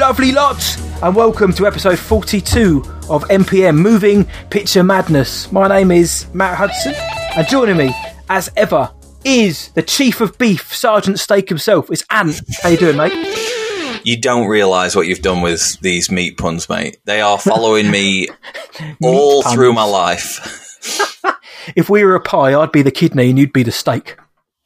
lovely lot, and welcome to episode 42 of MPM, Moving Picture Madness. My name is Matt Hudson, and joining me, as ever, is the Chief of Beef, Sergeant Steak himself. It's Ant. How you doing, mate? You don't realise what you've done with these meat puns, mate. They are following me all through my life. If we were a pie, I'd be the kidney and you'd be the steak.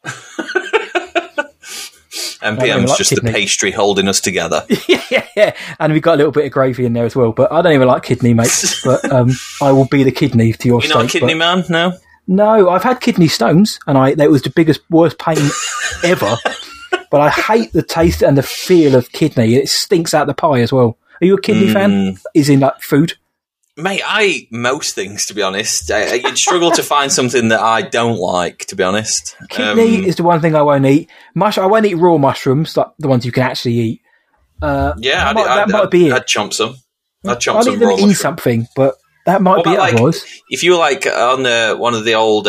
MPM's just kidney. The pastry holding us together. Yeah, and we've got a little bit of gravy in there as well. But I don't even like kidney, mate. But I will be the kidney to your steak. You're not a kidney man, no? No, I've had kidney stones, and that was the worst pain ever. But I hate the taste and the feel of kidney. It stinks out the pie as well. Are you a kidney fan? Is in like food? Mate, I eat most things, to be honest. You'd struggle to find something that I don't like, to be honest. Kidney is the one thing I won't eat. I won't eat raw mushrooms, like the ones you can actually eat. That might be it. I'd chomp some. I'd chomp some raw mushrooms. Something, but that might be it otherwise. If you were like on one of the old,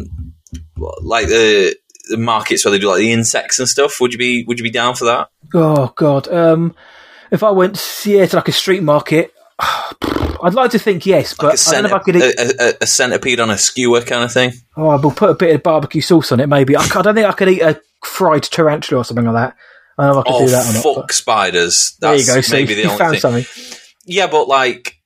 like the markets where they do like the insects and stuff, would you be down for that? Oh God! If I went to like a street market. I'd like to think yes, but like I don't know if I could eat a centipede on a skewer kind of thing. Oh, we'll put a bit of barbecue sauce on it, maybe. I don't think I could eat a fried tarantula or something like that. I don't know if I could do that or not. Fuck spiders. That's there you go. Maybe the only thing. Something. Yeah, but like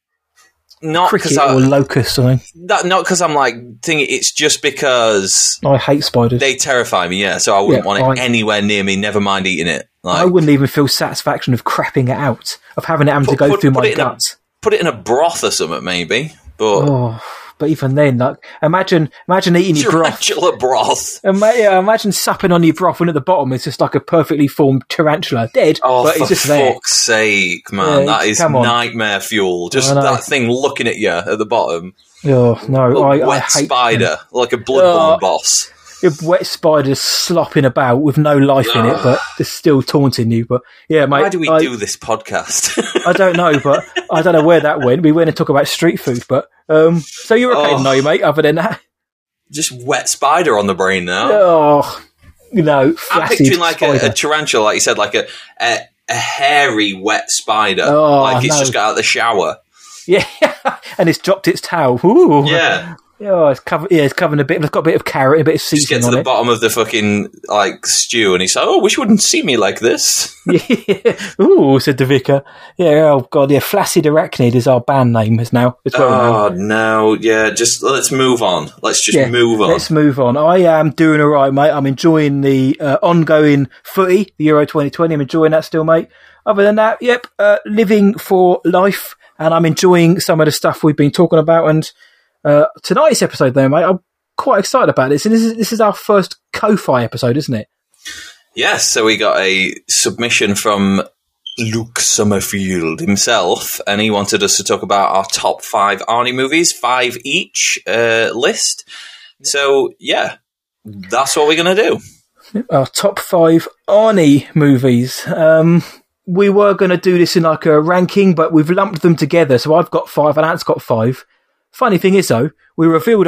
not cricket or locust or something. Not because I'm like thinking. It's just because I hate spiders. They terrify me. Yeah, so I wouldn't want it anywhere near me. Never mind eating it. Like, I wouldn't even feel satisfaction of crapping it out, of having it to go through my guts. Put it in a broth or something, maybe. But even then, like, imagine eating your broth. Tarantula broth. Imagine supping on your broth, and at the bottom it's just like a perfectly formed tarantula, dead. Oh, but for it's just there. Fuck's sake, man! That is nightmare fuel. Just that thing looking at you at the bottom. Oh no! I hate spider, like a Bloodborne boss. Your wet spider's slopping about with no life in it, but it's still taunting you. But yeah, mate. Why do we do this podcast? I don't know, but I don't know where that went. We went to talk about street food, but so you're okay now, mate. Other than that, just wet spider on the brain now. Oh, I'm picturing like a tarantula, like you said, like a hairy wet spider, like it's just got out of the shower. Yeah, and it's dropped its towel. Ooh. Yeah. Oh, it's covered. Yeah, it's covering a bit. It's got a bit of carrot, a bit of seasoning. Just get to the bottom of the fucking like stew, and he's like, "Oh, wish you wouldn't see me like this." Yeah. Ooh, said the vicar. Yeah. Oh God. Yeah. Flaccid Arachnid is our band name as well. Oh no. Yeah. Just let's move on. Let's just move on. Let's move on. I am doing all right, mate. I'm enjoying the ongoing footy, the Euro 2020. I'm enjoying that still, mate. Other than that, living for life, and I'm enjoying some of the stuff we've been talking about and. Tonight's episode, though, mate, I'm quite excited about this. And this is our first Ko-Fi episode, isn't it? Yes, so we got a submission from Luke Summerfield himself, and he wanted us to talk about our top 5 Arnie movies, 5 each list. So, yeah, that's what we're going to do. Our top 5 Arnie movies. We were going to do this in like a ranking, but we've lumped them together. So I've got 5 and Ant's got 5. Funny thing is, though, we revealed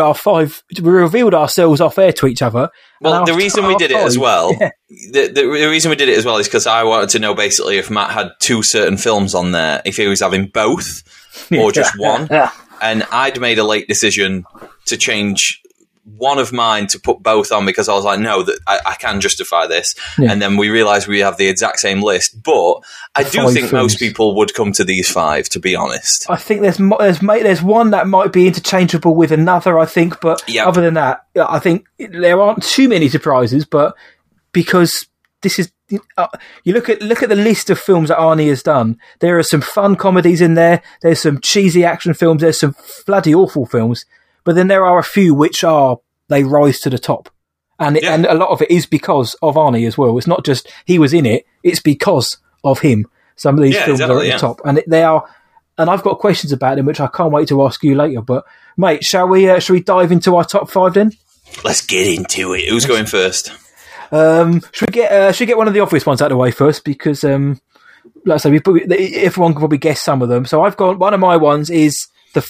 ourselves off air to each other. Well, the reason we did it as well, the reason we did it as well is because I wanted to know basically if Matt had 2 certain films on there, if he was having both or just one. And I'd made a late decision to change one of mine to put both on because I was like, no, that I can justify this. Yeah. And then we realised we have the exact same list. But I do think most people would come to these 5, to be honest. I think there's one that might be interchangeable with another, I think. But other than that, I think there aren't too many surprises. But because this is... you look at the list of films that Arnie has done. There are some fun comedies in there. There's some cheesy action films. There's some bloody awful films. But then there are a few which they rise to the top. And a lot of it is because of Arnie as well. It's not just he was in it, it's because of him. Some of these films are at the top. And they are, and I've got questions about them which I can't wait to ask you later. But mate, shall we dive into our top 5 then? Let's get into it. Who's going first? Should we get one of the obvious ones out of the way first? Because like I say, everyone can probably guess some of them. So I've got one of my ones is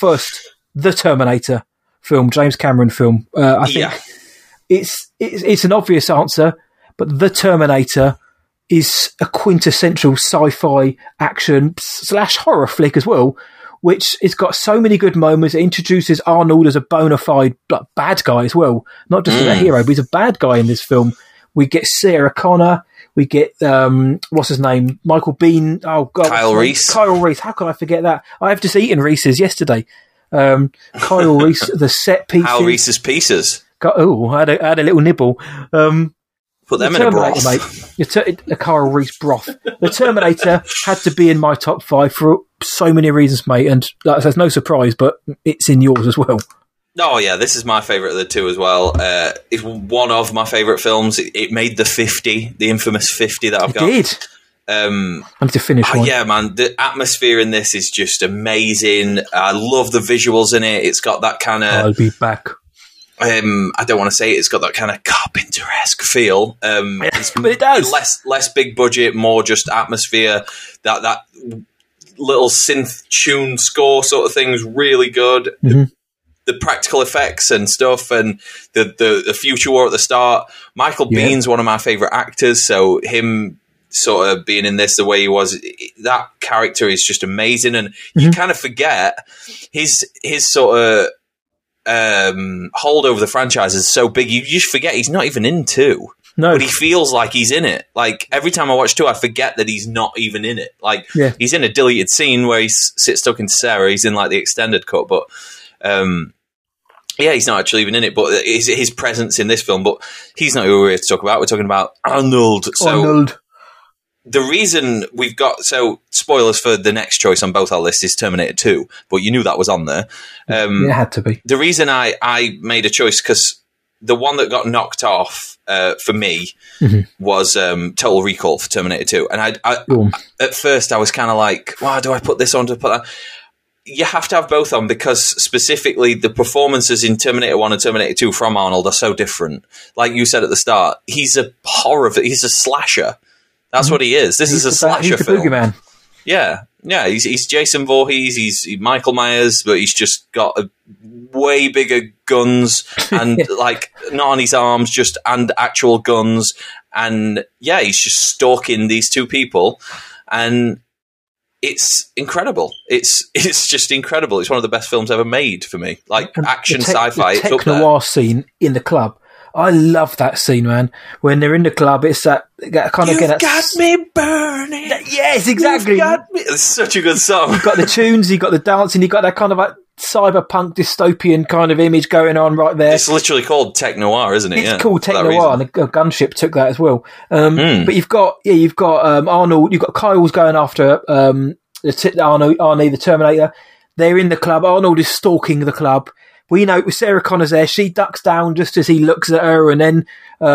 the Terminator film, James Cameron film. I think it's an obvious answer, but The Terminator is a quintessential sci-fi action / horror flick as well, which has got so many good moments. It introduces Arnold as a bona fide bad guy as well, not just a hero, but he's a bad guy in this film. We get Sarah Connor. We get, what's his name? Michael Biehn. Oh, God. Kyle Reese. Kyle Reese. How can I forget that? I have just eaten Reese's yesterday. Kyle Reese, the set pieces. Kyle Reese's Pieces. I had a little nibble. Put them in a broth. Mate. A Kyle Reese broth. The Terminator had to be in my top 5 for so many reasons, mate. And there's no surprise, but it's in yours as well. Oh, yeah, this is my favourite of the two as well. It's one of my favourite films. It made the 50, the infamous 50 that I've got. It did. I need to finish one. Yeah, man, the atmosphere in this is just amazing. I love the visuals in it. It's got that kind of... I'll be back. I don't want to say it. It's got that kind of Carpenter-esque feel. But it does. Less big budget, more just atmosphere. That little synth tune score sort of thing is really good. Mm-hmm. The practical effects and stuff, and the future war at the start. Michael Bihn's one of my favourite actors, so him sort of being in this the way he was, that character is just amazing, and you kind of forget his sort of hold over the franchise is so big, you just forget he's not even in 2. No. But he feels like he's in it. Like, every time I watch 2, I forget that he's not even in it. Like, he's in a deleted scene where he sits talking to Sarah, he's in, like, the extended cut, but... he's not actually even in it, but his presence in this film. But he's not who we're here to talk about. We're talking about Arnold. Arnold. The reason we've got... So, spoilers for the next choice on both our lists is Terminator 2, but you knew that was on there. It had to be. The reason I made a choice, because the one that got knocked off for me was Total Recall for Terminator 2. And at first I was kind of like, why do I put this on to put that... You have to have both on, because specifically the performances in Terminator 1 and Terminator 2 from Arnold are so different. Like you said at the start, he's a he's a slasher. That's what he is. This is a slasher film. He's the boogeyman. Yeah. He's Jason Voorhees. He's Michael Myers, but he's just got way bigger guns and like not on his arms, and actual guns. And he's just stalking these two people, and it's incredible. It's just incredible. It's one of the best films ever made for me. Like action sci-fi. The tech noir scene in the club. I love that scene, man. When they're in the club, it's that kind of... You've got me burning. Yes, exactly. It's such a good song. You've got the tunes, you've got the dancing, you've got that kind of like cyberpunk dystopian kind of image going on right there. It's literally called tech noir, isn't it? It's called tech noir, and the Gunship took that as well. But you've got Arnold, you've got Kyle's going after Arnie, the Terminator. They're in the club. Arnold is stalking the club. We know Sarah Connor's there. She ducks down just as he looks at her, and then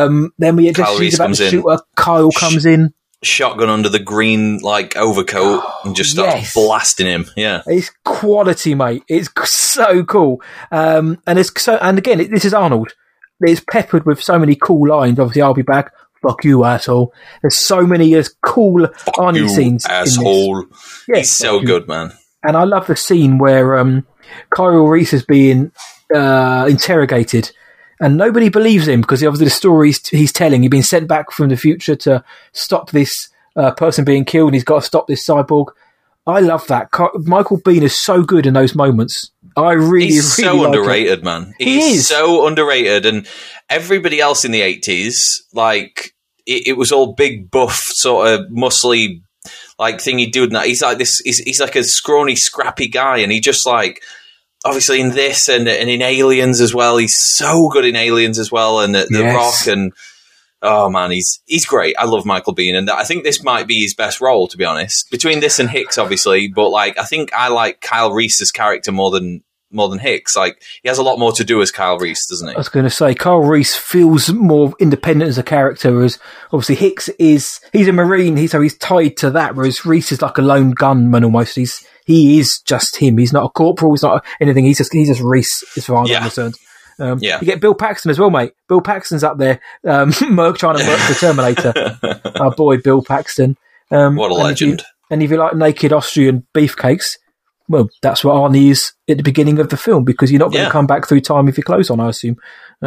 we just she's about to shoot her. Kyle comes in, shotgun under the green like overcoat, and just starts blasting him. Yeah, it's quality, mate. It's so cool. And again, this is Arnold. It's peppered with so many cool lines. Obviously, I'll be back. Fuck you, asshole. There's so many cool Arnie scenes. Asshole. In this. Yeah, he's so good, man. And I love the scene where Kyle Reese is being interrogated, and nobody believes him because obviously the story he's telling. He's been sent back from the future to stop this person being killed, and he's got to stop this cyborg. I love that. Michael Biehn is so good in those moments. He's so underrated, man. He is so underrated, and everybody else in the 80s, like it was all big, buff, sort of muscly, like thingy dude. And he's like this. He's like a scrawny, scrappy guy, and he just like. Obviously in this and in Aliens as well. He's so good in Aliens as well, and The Rock, and oh man, he's great. I love Michael Biehn, and I think this might be his best role, to be honest. Between this and Hicks, obviously, but like I think I like Kyle Reese's character more than Hicks. Like he has a lot more to do as Kyle Reese, doesn't he? I was going to say Kyle Reese feels more independent as a character, as obviously Hicks he's a Marine, he's tied to that, whereas Reese is like a lone gunman almost. He is just him. He's not a corporal. He's not anything. He's just Reese, as far as I'm concerned. You get Bill Paxton as well, mate. Bill Paxton's up there, trying to murk the Terminator. Our boy Bill Paxton. What a legend! If you like naked Austrian beefcakes, well, that's what Arnie is at the beginning of the film, because you're not going to come back through time if your clothes on, I assume.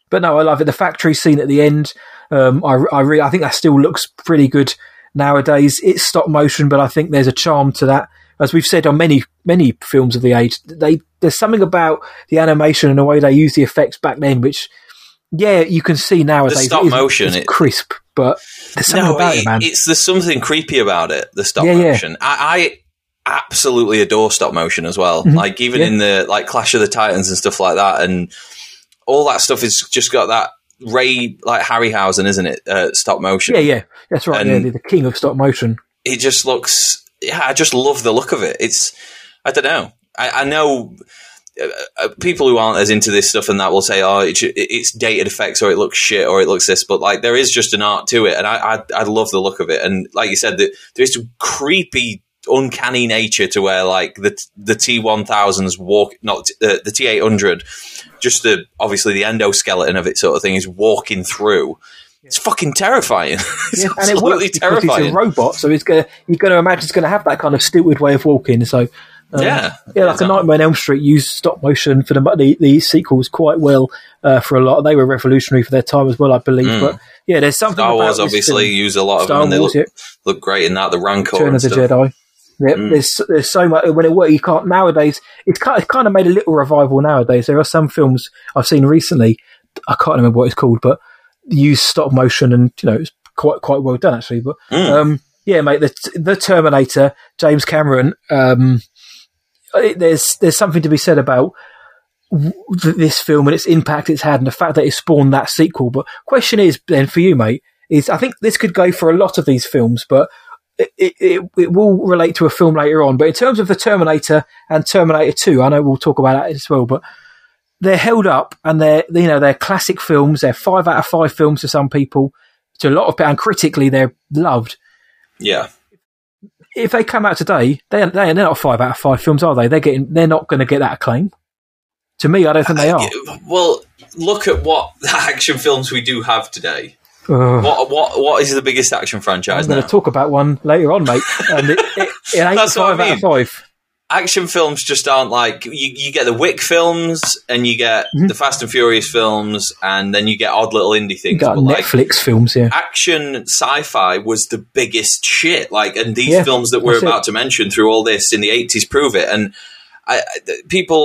But no, I love it. The factory scene at the end, I think that still looks pretty good nowadays. It's stop motion, but I think there's a charm to that. As we've said on many films of the age, there's something about the animation and the way they use the effects back then, which, yeah, you can see nowadays. The stop motion, it's crisp, but there's something about it, man. There's something creepy about it. The stop motion. I absolutely adore stop motion as well. Mm-hmm. Like even in the Clash of the Titans and stuff like that, and all that stuff has just got that Ray Harryhausen, isn't it? Stop motion. Yeah, that's right. And the king of stop motion. It just looks. Yeah, I just love the look of it. I don't know. I know people who aren't as into this stuff and that will say, "Oh, it's dated effects, or it looks shit, or it looks this." But there is just an art to it, and I love the look of it. And like you said, there's a creepy, uncanny nature to where the T-1000s walk, not the T-800, just obviously the endoskeleton of it sort of thing is walking through. It's fucking terrifying. It's absolutely terrifying. It's a robot, so you're going to imagine it's going to have that kind of stilted way of walking. So a Nightmare on Elm Street used stop motion for the sequels quite well for a lot. They were revolutionary for their time as well, I believe. But yeah, there's something. Star Wars obviously use a lot of them, and they look great in that. The Rancor, Return of the Jedi. Yeah, there's so much when it works. You can't nowadays. It's kind of made a little revival nowadays. There are some films I've seen recently. I can't remember what it's called, but use stop motion, and it's quite well done actually. But yeah, mate, the Terminator, James Cameron. There's something to be said about this film and its impact it's had, and the fact that it spawned that sequel. But question is then for you, mate, I think this could go for a lot of these films, but it will relate to a film later on. But in terms of the Terminator and Terminator 2, I know we'll talk about that as well, but they're held up, and they're classic films. They're 5 out of 5 films to some people. To a lot of people, and critically, they're loved. Yeah. If they come out today, they're not 5 out of 5 films, are they? They're not going to get that acclaim. To me, I don't think they are. Well, look at what action films we do have today. What is the biggest action franchise now? I'm going to talk about one later on, mate. And it ain't That's 5 out of 5. Action films just aren't you get the Wick films, and you get the Fast and Furious films, and then you get odd little indie things. You got Netflix films, yeah. Action sci-fi was the biggest shit. And these films that we're about to mention through all this in the 80s prove it. And people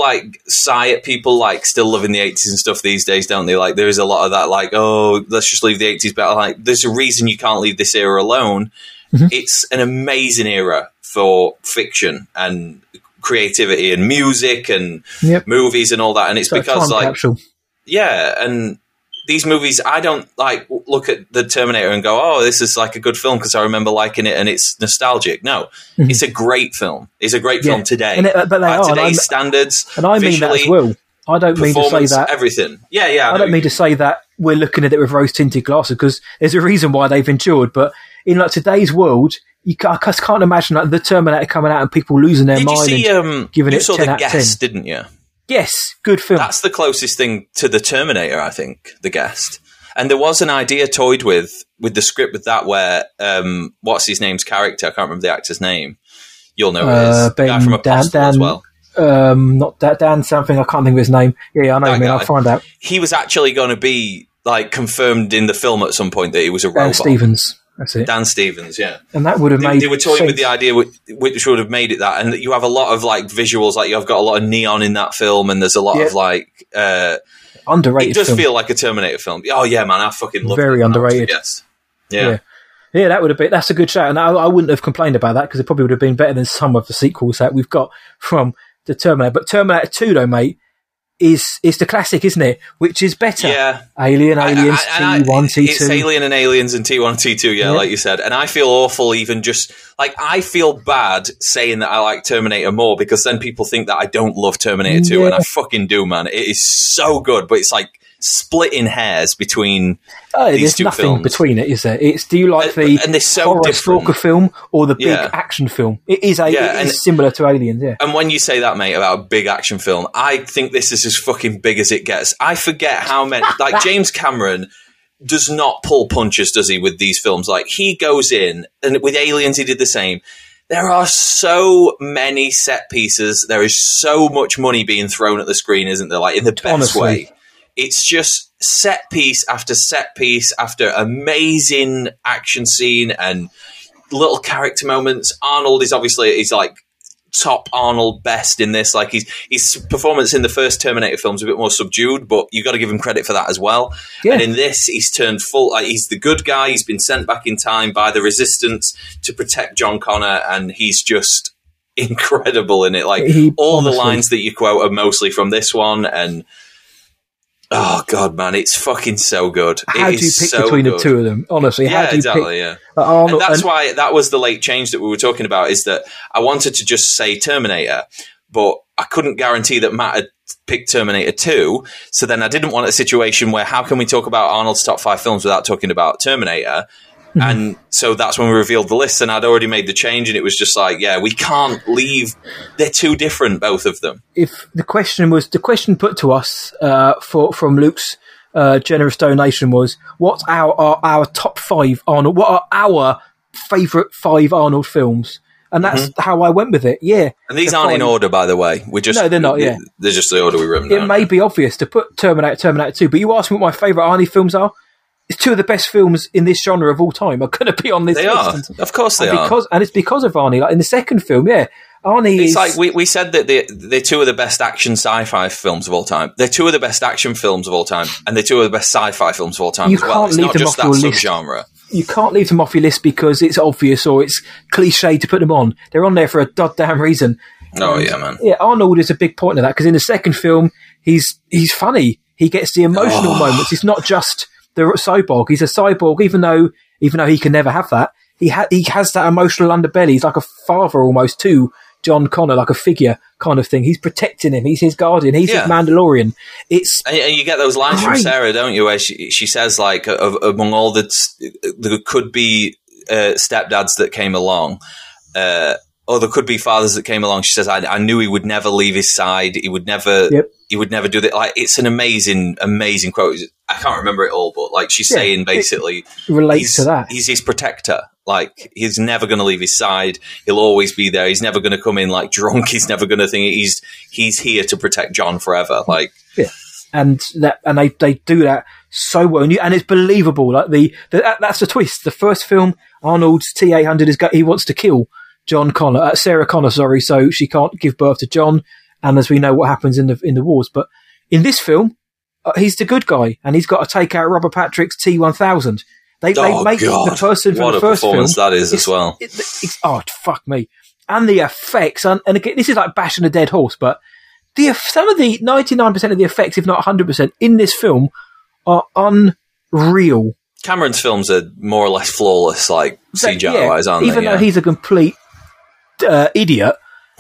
still loving the 80s and stuff these days, don't they? There is a lot of that, let's just leave the 80s better. There's a reason you can't leave this era alone. Mm-hmm. It's an amazing era for fiction and creativity and music and movies and all that. And it's because capsule. Yeah. And these movies, I don't look at the Terminator and go, "Oh, this is a good film because I remember liking it and it's nostalgic." No, it's a great film. It's a great film today. But they are today's standards. And I mean that as well. I don't mean to say that everything. Yeah. I don't mean to say that we're looking at it with rose-tinted glasses, because there's a reason why they've endured. But in today's world, I just can't imagine the Terminator coming out and people losing their mind and giving it 10 out of 10. You saw The Guest, didn't you? Yes, good film. That's the closest thing to the Terminator, I think, The Guest. And there was an idea toyed with the script with that, where what's his name's character? I can't remember the actor's name. You'll know it is. The guy from Apostle as well. Not Dan something. I can't think of his name. Yeah, I know. I'll find out. He was actually going to be confirmed in the film at some point that he was a robot. Dan Stevens. That's it. Dan Stevens, yeah. And that would have made They were toying with the idea which would have made it that. And you have a lot of visuals, you've got a lot of neon in that film, and there's a lot of underrated. It does film. feel like a Terminator film. Oh yeah, man, I fucking love it. Very underrated. Yes. Yeah. Yeah, that would have been. That's a good shout, and I wouldn't have complained about that, because it probably would have been better than some of the sequels that we've got from the Terminator. But Terminator 2, though, mate, is the classic, isn't it? Which is better. Yeah. Aliens, T1, T2. It's Alien and Aliens and T1, T2, yeah, like you said. And I feel awful even just, I feel bad saying that I like Terminator more, because then people think that I don't love Terminator 2, and I fucking do, man. It is so good, but it's splitting hairs between these two films. There's nothing between it, is there? Do you like the horror stalker film or the big action film? It is similar to Aliens, yeah. And when you say that, mate, about a big action film, I think this is as fucking big as it gets. I forget how many... James Cameron does not pull punches, does he, with these films? He goes in, and with Aliens he did the same. There are so many set pieces. There is so much money being thrown at the screen, isn't there? In the best way. It's just set piece after amazing action scene and little character moments. Arnold is obviously like top Arnold best in this. Like his performance in the first Terminator film is a bit more subdued, but you got to give him credit for that as well. Yeah. And in this, he's turned full. Like, he's the good guy. He's been sent back in time by the Resistance to protect John Connor, and he's just incredible in it. Like all the lines that you quote are mostly from this one, and oh god, man, it's fucking so good. How do you pick between the two of them? Honestly, how do you pick? Yeah. And that's why that was the late change that we were talking about. Is that I wanted to just say Terminator, but I couldn't guarantee that Matt had picked Terminator 2. So then I didn't want a situation where how can we talk about Arnold's top 5 films without talking about Terminator? Mm-hmm. And so that's when we revealed the list, and I'd already made the change, and it was just like, yeah, we can't leave. They're too different, both of them. If the question put to us from Luke's generous donation was, what's our top 5 Arnold? What are our favourite 5 Arnold films? And that's how I went with it. Yeah, and these aren't in order, by the way. No, they're not. Yeah, they're just the order we wrote them down. It may be obvious to put Terminator 2, but you asked me what my favourite Arnie films are. It's 2 of the best films in this genre of all time are going to be on this list. Of course they are. And it's because of Arnie. Like in the second film, Arnie is... like we said that they're 2 of the best action sci-fi films of all time. They're 2 of the best action films of all time. And they're 2 of the best sci-fi films of all time as well. It's not just that subgenre. You can't leave them off your list because it's obvious or it's cliche to put them on. They're on there for a goddamn reason. Oh, yeah, man. Yeah, Arnold is a big point of that because in the second film, he's funny. He gets the emotional moments. It's not just... the cyborg. He's a cyborg, even though he can never have that. He has that emotional underbelly. He's like a father almost to John Connor, like a figure kind of thing. He's protecting him. He's his guardian. He's his Mandalorian. And you get those lines from Sarah, don't you? Where she says like, among all the could be stepdads that came along, or there could be fathers that came along. She says, I knew he would never leave his side. He would never. Yep. He would never do that. Like, it's an amazing, amazing quote. I can't remember it all, but like she's saying, basically, relates to that. He's his protector. Like, he's never going to leave his side. He'll always be there. He's never going to come in like drunk. He's never going to think he's here to protect John forever. Like, yeah, and they do that so well, and it's believable. Like that's the twist. The first film, Arnold's T-800 he wants to kill Sarah Connor, so she can't give birth to John. And as we know what happens in the wars. But in this film, he's the good guy, and he's got to take out Robert Patrick's T-1000. They make the person from the first film. What a performance that is as well. Fuck me. And the effects, and again, this is like bashing a dead horse, but some of the 99% of the effects, if not 100%, in this film are unreal. Cameron's films are more or less flawless, like CGI-wise, aren't they? Even though he's a complete idiot,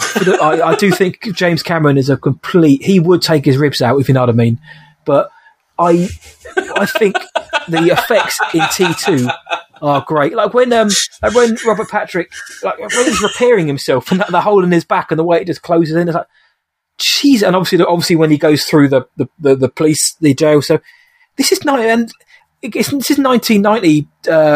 I do think James Cameron is he would take his ribs out, if you know what I mean. But I think the effects in T2 are great. Like when Robert Patrick, like when he's repairing himself and the hole in his back and the way it just closes in, it's like, jeez. And obviously when he goes through the police, the jail. So this is 1990,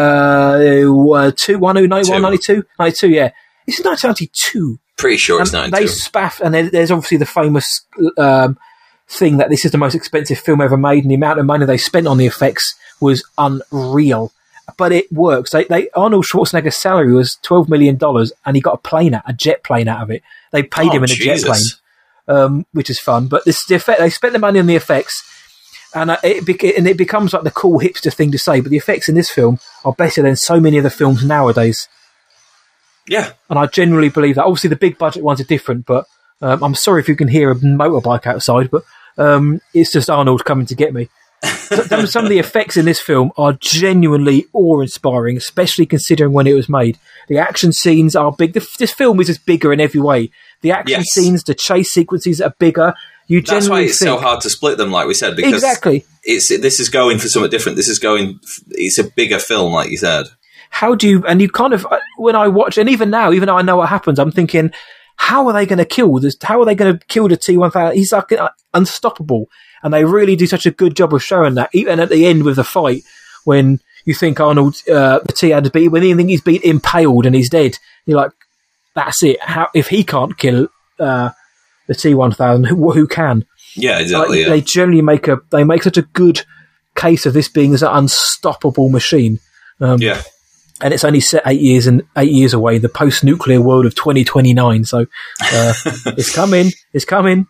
92, yeah. This is 1992. Pretty sure it's 92. They spaff, and there's obviously the famous thing that this is the most expensive film ever made, and the amount of money they spent on the effects was unreal. But it works. Arnold Schwarzenegger's salary was $12 million, and he got a jet plane out of it. They paid him in a jet plane, which is fun. But they spent the money on the effects, and it becomes like the cool hipster thing to say. But the effects in this film are better than so many of the films nowadays. Yeah. And I genuinely believe that. Obviously, the big budget ones are different, but I'm sorry if you can hear a motorbike outside, but it's just Arnold coming to get me. Some of the effects in this film are genuinely awe-inspiring, especially considering when it was made. The action scenes are big. This film is just bigger in every way. The action scenes, the chase sequences are bigger. That's why it's so hard to split them, like we said, because this is going for something different. It's a bigger film, like you said. How do you, and you kind of, when I watch, and even now, even though I know what happens, I'm thinking, how are they going to kill this? How are they going to kill the T-1000? He's like unstoppable. And they really do such a good job of showing that. Even at the end with the fight, when you think Arnold, the T-800 beat, when you think he's been impaled and he's dead, you're like, that's it. If he can't kill the T-1000, who can? Yeah, exactly. They generally make such a good case of this being as an unstoppable machine. Yeah. And it's only set 8 years away, the post-nuclear world of 2029. So it's coming. It's coming.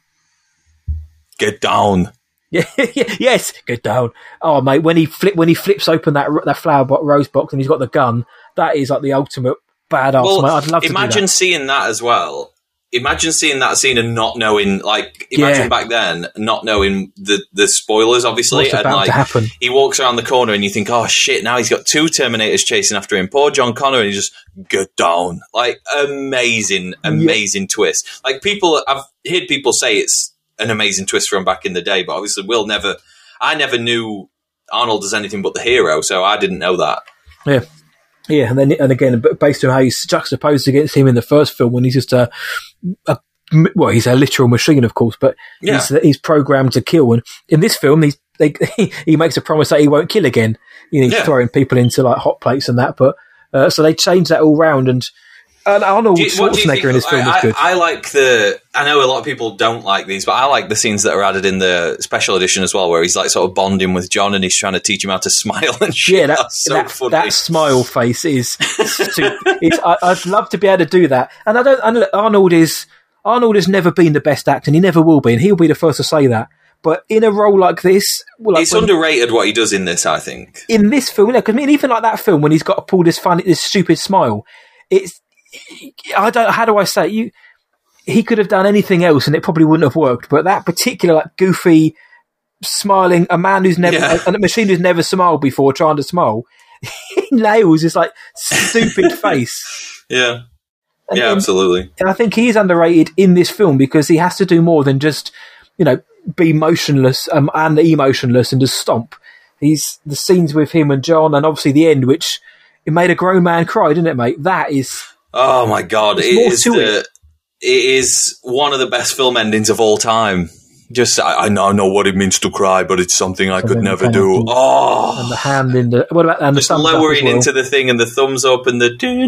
Get down. Yeah, yes, get down. Oh, mate, when he flips open that flower rose box and he's got the gun, that is like the ultimate badass, mate. I'd love to imagine seeing that as well. Imagine seeing that scene and not knowing, like, imagine back then not knowing the spoilers, obviously. What's about to happen? He walks around the corner and you think, oh shit, now he's got 2 Terminators chasing after him. Poor John Connor, and he just, get down. Like, amazing twist. Like, I've heard people say it's an amazing twist from back in the day, but obviously I never knew Arnold as anything but the hero, so I didn't know that. Yeah. Yeah, and again, based on how he's juxtaposed against him in the first film, when he's just he's a literal machine, of course, but he's programmed to kill. And in this film, he makes a promise that he won't kill again. You know, he's throwing people into like hot plates and that. But so they changed that all round, and Arnold Schwarzenegger in this film was good. I know a lot of people don't like these, but I like the scenes that are added in the special edition as well, where he's like sort of bonding with John and he's trying to teach him how to smile and shit. Yeah, that's so funny. That smile face is. I'd love to be able to do that, and Arnold has never been the best actor, and he never will be, and he'll be the first to say that. But in a role like this, it's underrated what he does in this. I think in this film, I mean, even like that film when he's got to pull this stupid smile, it's. How do I say it? He could have done anything else and it probably wouldn't have worked, but that particular like goofy smiling, a machine who's never smiled before trying to smile, he nails this like stupid face. Yeah. Absolutely. And I think he is underrated in this film because he has to do more than just, be motionless and emotionless and just stomp. The scenes with him and John, and obviously the end, which it made a grown man cry, didn't it, mate? That is. Oh my God! It is one of the best film endings of all time. Just I know what it means to cry, but it's something I could never do. Oh, and the hand in the what about and just the lowering into the thing and the thumbs up and the.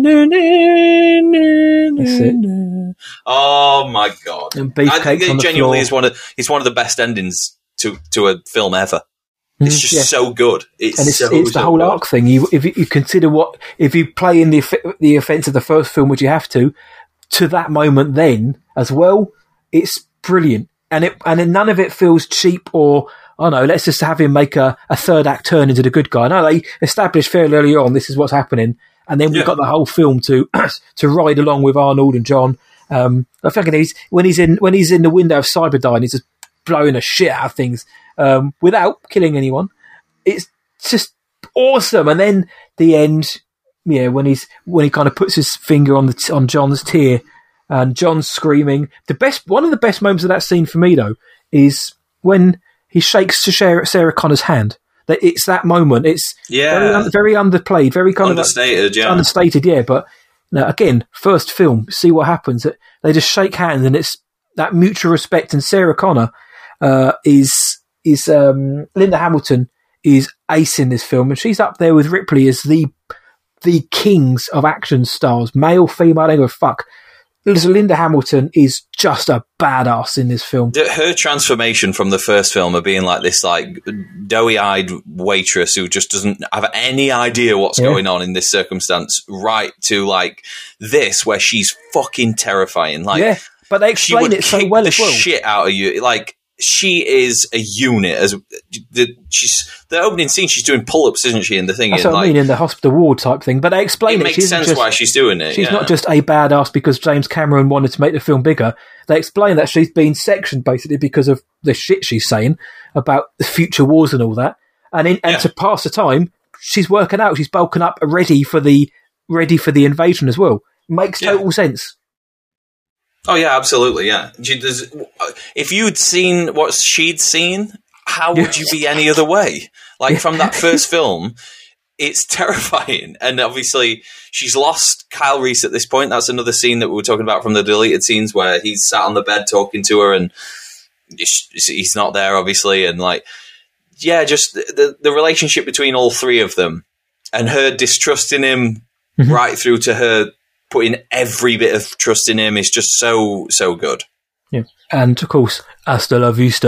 That's it. Oh my God! And I think it genuinely is one of the best endings to a film ever. It's just so good. It's the whole arc thing. If you consider if you play in the events of the first film, which you have to that moment then as well, it's brilliant. And none of it feels cheap or, oh no, let's just have him make a third act turn into the good guy. No, they established fairly early on this is what's happening. And then we've got the whole film to ride along with Arnold and John. I think when he's in the window of Cyberdyne, he's just blowing the shit out of things. Without killing anyone. It's just awesome. And then the end, when he kind of puts his finger on John's tear and John's screaming. One of the best moments of that scene for me though is when he shakes Sarah Connor's hand. It's that moment. It's very underplayed, very kind understated, of understated, yeah. But again, first film, see what happens. They just shake hands and it's that mutual respect. And Sarah Connor is Linda Hamilton is ace in this film, and she's up there with Ripley as the kings of action stars, male, female, I don't give a fuck. Linda Hamilton is just a badass in this film. Her transformation from the first film of being like this like doughy-eyed waitress who just doesn't have any idea what's going on in this circumstance, right to like this where she's fucking terrifying. Like, but they explain it so well as well. Shit out of you, like. She is a unit. The opening scene. She's doing pull-ups, isn't she? In the thing, that's what I mean in the hospital ward type thing. But they explain it. Makes sense why she's doing it. She's not just a badass because James Cameron wanted to make the film bigger. They explain that she's been sectioned basically because of the shit she's saying about the future wars and all that. And to pass the time, she's working out. She's bulking up, ready for the invasion as well. Makes total sense. Oh yeah, absolutely, yeah. If you'd seen what she'd seen, how would you be any other way? Like from that first film, it's terrifying. And obviously, she's lost Kyle Reese at this point. That's another scene that we were talking about from the deleted scenes where he's sat on the bed talking to her, and he's not there, obviously. And just the relationship between all three of them, and her distrusting him right through to her putting every bit of trust in him is just so good. Yeah, and of course, hasta la vista,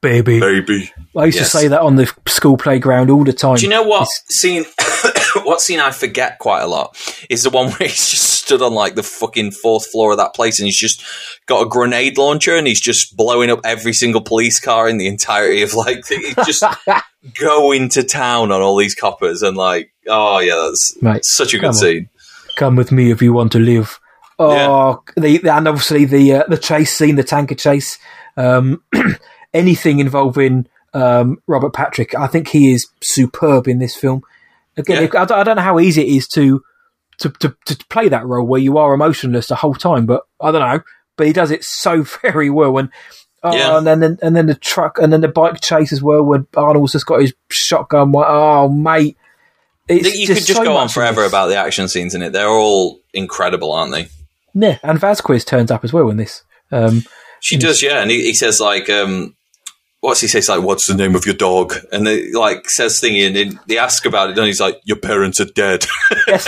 baby. I used to say that on the school playground all the time. Do you know what scene? What scene I forget quite a lot is the one where he's just stood on like the fucking 4th floor of that place, and he's just got a grenade launcher, and he's just blowing up every single police car in the entirety of like. He's just going to town on all these coppers, and like, oh yeah, that's such a good scene. Come with me if you want to live. Oh, yeah. And obviously the chase scene, the tanker chase, anything involving Robert Patrick. I think he is superb in this film. Again, I don't know how easy it is to play that role where you are emotionless the whole time, but I don't know. But he does it so very well. And then the truck, and then the bike chase as well, when Arnold's just got his shotgun. Oh, mate. You could just go on forever about the action scenes in it. They're all incredible, aren't they? Yeah, and Vasquez turns up as well in this. She does, yeah. And he says, like, what's he say? It's like, what's the name of your dog? And they like says thingy, and they ask about it, and he's like, your parents are dead. Yes,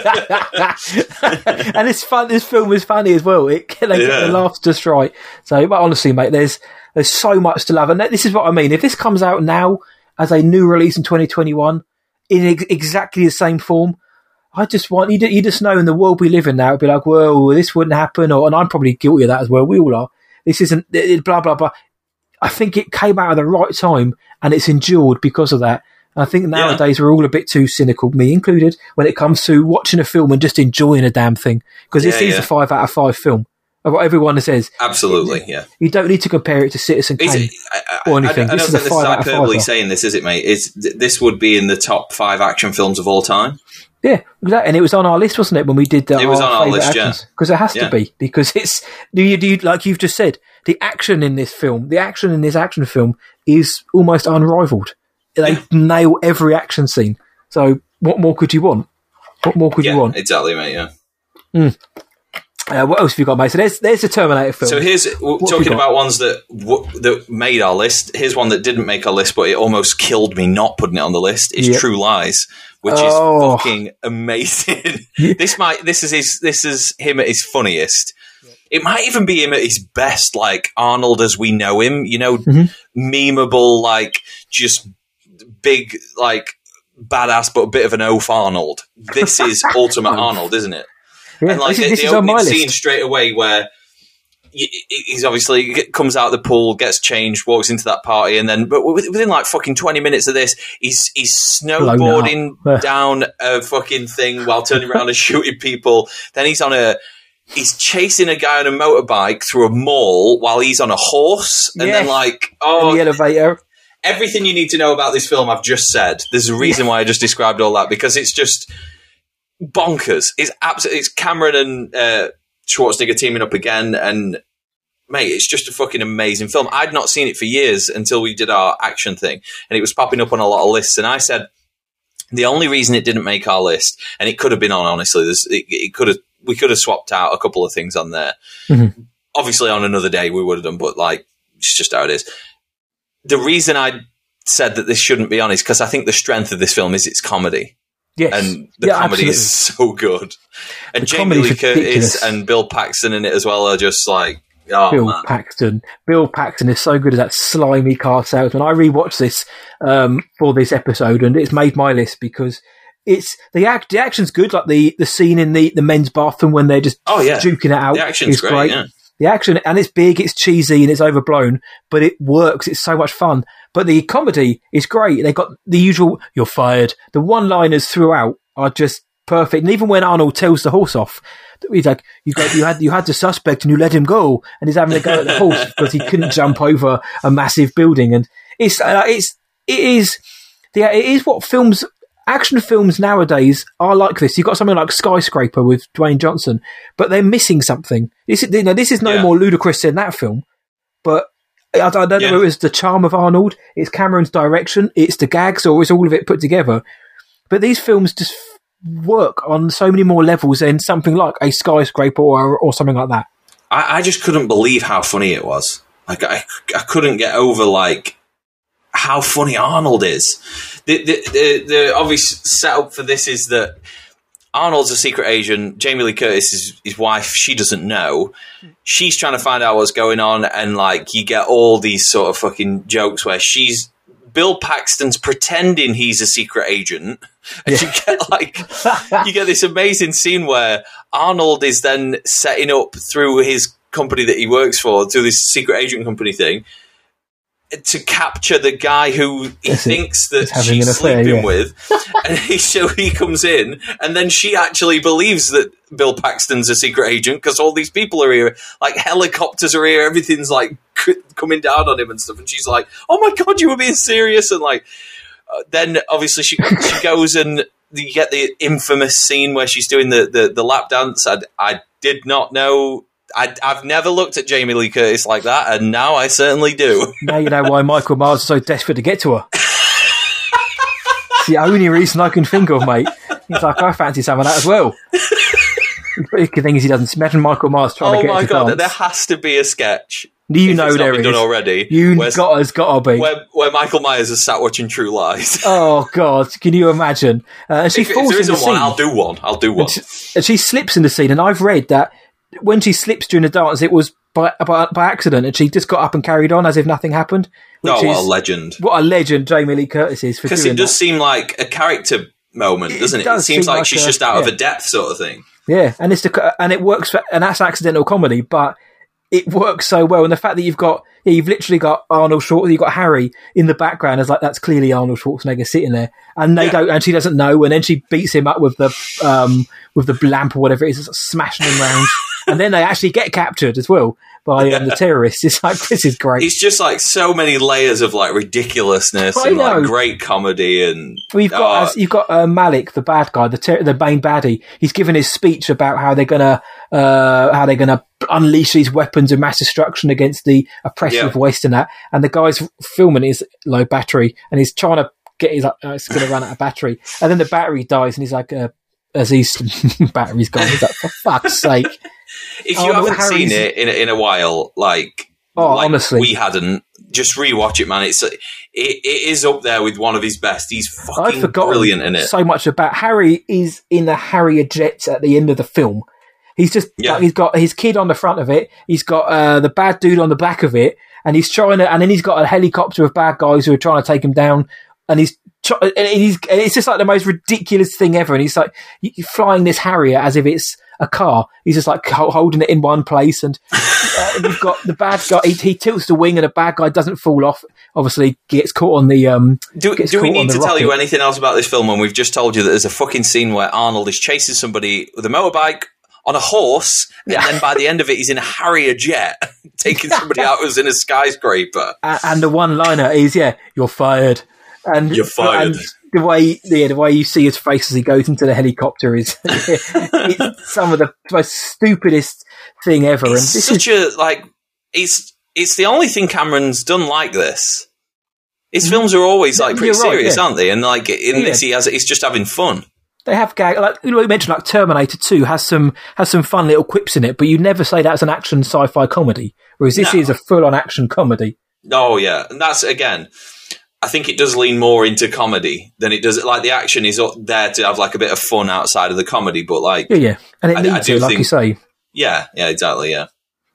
and it's fun. This film is funny as well. They get the laughs just right. So, but honestly, mate, there's so much to love, and this is what I mean. If this comes out now as a new release in 2021 in exactly the same form, I just want you just know in the world we live in now, it'd be like, well, this wouldn't happen, and I'm probably guilty of that as well. We all are. This isn't blah blah blah. I think it came out at the right time, and it's endured because of that. I think nowadays we're all a bit too cynical, me included, when it comes to watching a film and just enjoying a damn thing. Because this is a 5 out of 5 film. Of what everyone says. Absolutely, yeah. You don't need to compare it to Citizen Kane or anything. I don't think this is hyperbole saying this, is it, mate? This would be in the top 5 action films of all time. Yeah, exactly. And it was on our list, wasn't it, when we did it was on our list, actions? Because it has to be. Because it's, like you've just said, the action in this action film is almost unrivaled. They nail every action scene. So what more could you want? What more could you want? Exactly, mate, yeah. What else have you got, mate? So there's the Terminator film. So here's talking about ones that made our list. Here's one that didn't make our list, but it almost killed me not putting it on the list. Is True Lies, which is fucking amazing. This is him at his funniest. It might even be him at his best, like Arnold as we know him. You know, memeable, like just big, like badass, but a bit of an oaf Arnold. This is ultimate Arnold, isn't it? Yeah, and like this the is on my opening list. scene straight away where he's obviously comes out of the pool, gets changed, walks into that party, and then but within like fucking 20 minutes of this, he's snowboarding down a fucking thing while turning around and shooting people. Then he's chasing a guy on a motorbike through a mall while he's on a horse, and then like in the elevator. Everything you need to know about this film, I've just said. There's a reason why I just described all that, because it's just bonkers. It's Cameron and Schwarzenegger teaming up again, and mate, it's just a fucking amazing film. I'd not seen it for years until we did our action thing, and it was popping up on a lot of lists, and I said the only reason it didn't make our list, and it could have been on, honestly, we could have swapped out a couple of things on there. Obviously on another day we would have done, but like it's just how it is. The reason I said that this shouldn't be on is because I think the strength of this film is its comedy. Yes. And the comedy is so good. And Jamie Lee Curtis and Bill Paxton in it as well are just like, Bill Paxton is so good as that slimy car salesman. I rewatched this for this episode, and it's made my list because it's the action's good, like the scene in the men's bathroom when they're just duking it out. The action's great. Yeah. The action, and it's big, it's cheesy, and it's overblown, but it works. It's so much fun. But the comedy is great. They got the usual, you're fired. The one-liners throughout are just perfect. And even when Arnold tells the horse off, he's like, you had the suspect and you let him go. And he's having a go at the horse because he couldn't jump over a massive building. And it is what action films nowadays are like this. You've got something like Skyscraper with Dwayne Johnson, but they're missing something. This is no more ludicrous than that film, but I don't know whether it's the charm of Arnold, it's Cameron's direction, it's the gags, or it's all of it put together. But these films just work on so many more levels than something like a Skyscraper or something like that. I just couldn't believe how funny it was. Like I couldn't get over like how funny Arnold is. The obvious setup for this is that Arnold's a secret agent. Jamie Lee Curtis is his wife. She doesn't know. She's trying to find out what's going on, and like you get all these sort of fucking jokes where Bill Paxton's pretending he's a secret agent, and you get this amazing scene where Arnold is then setting up through his company that he works for, through this secret agent company thing, to capture the guy who he thinks that she's sleeping with. And he comes in, and then she actually believes that Bill Paxton's a secret agent because all these people are here, like helicopters are here, everything's like coming down on him and stuff. And she's like, "Oh my God, you were being serious!" And like, then obviously she goes and you get the infamous scene where she's doing the lap dance. I did not know. I've never looked at Jamie Lee Curtis like that, and now I certainly do. Now you know why Michael Myers is so desperate to get to her. It's the only reason I can think of, mate. He's like, I fancy some of that as well. The thing is, he doesn't. Imagine Michael Myers trying to get to dance. Oh my God, there has to be a sketch. You know there is. Done already. There's got to be. Where Michael Myers is sat watching True Lies. Oh, God. Can you imagine? And she falls in the scene. I'll do one. And she slips in the scene, and I've read that when she slips during the dance, it was by accident, and she just got up and carried on as if nothing happened. What a legend. What a legend Jamie Lee Curtis is for doing that. Because it does seem like a character moment, doesn't it? It seems like she's just out of a depth sort of thing. Yeah, and it works, and that's accidental comedy, but it works so well. And the fact that you've literally got Arnold Schwarzenegger, you've got Harry in the background as like, that's clearly Arnold Schwarzenegger sitting there, and and she doesn't know, and then she beats him up with the lamp or whatever it is, smashing him around, and then they actually get captured as well by the terrorists. It's like, this is great. It's just like so many layers of like ridiculousness and like great comedy, and you've got Malik, the bad guy, the main baddie. He's given his speech about how they're gonna unleash these weapons of mass destruction against the oppressive West and that. And the guy's filming his low battery, and he's trying to get his it's going to run out of battery, and then the battery dies, and he's like, as his battery's gone, he's like, for fuck's sake. If you haven't seen it in a while, honestly, we hadn't, just rewatch it, man. It is up there with one of his best. He's fucking brilliant in it. So much about Harry is in the Harrier jet at the end of the film. He's just he's got his kid on the front of it. He's got the bad dude on the back of it, and he's trying to. And then he's got a helicopter of bad guys who are trying to take him down. And it's just like the most ridiculous thing ever. And he's like flying this Harrier as if it's a car. He's just like holding it in one place, and you've got the bad guy. He tilts the wing, and the bad guy doesn't fall off. Obviously, gets caught on the. Do we need to tell you anything else about this film when we've just told you that there's a fucking scene where Arnold is chasing somebody with a motorbike on a horse, and then by the end of it, he's in a Harrier jet, taking somebody out who's in a skyscraper. And the one-liner is, "You're fired." And you're fired. And the way you see his face as he goes into the helicopter is it's some of the most stupidest thing ever. It's it's the only thing Cameron's done like this. His films are always like pretty serious, aren't they? And like in this, he's just having fun. They have like we mentioned, like Terminator 2 has some fun little quips in it, but you'd never say that's an action sci-fi comedy, whereas this is a full-on action comedy. Oh yeah, and that's again. I think it does lean more into comedy than it does. Like the action is there to have like a bit of fun outside of the comedy, but like and it needs to, like you say. Yeah, exactly. Yeah.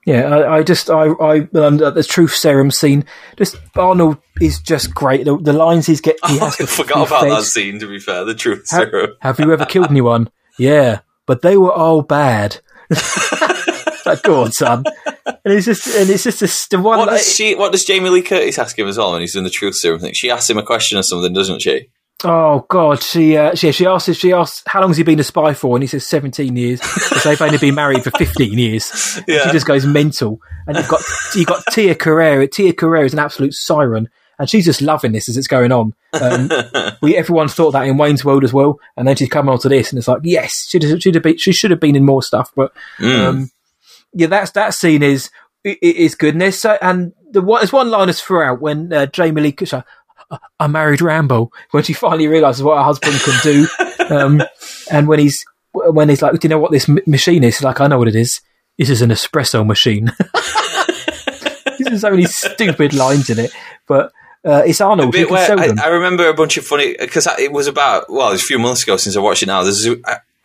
The truth serum scene. Just Arnold is just great. The lines he has. I forgot about that scene. To be fair, the truth serum. Have you ever killed anyone? Yeah, but they were all bad. Like, go on, son. And it's just the one. What does Jamie Lee Curtis ask him as well when he's doing the truth serum thing? She asks him a question or something, doesn't she? Oh God, she asks how long has he been a spy for, and he says 17 years. Because they've only been married for 15 years. Yeah. She just goes mental. And you've got Tia Carrere. Tia Carrere is an absolute siren, and she's just loving this as it's going on. Everyone thought that in Wayne's World as well, and then she's coming on to this, and it's like, yes, she should have been in more stuff, but. That scene is good. And there's one-liners throughout when Jamie Lee Curtis, I married Rambo, when she finally realises what her husband can do, and when he's like, do you know what this machine is? She's like, I know what it is. This is an espresso machine. There's so many stupid lines in it, but it's Arnold. I remember a bunch of funny because it was a few months ago since I watched it. Now there's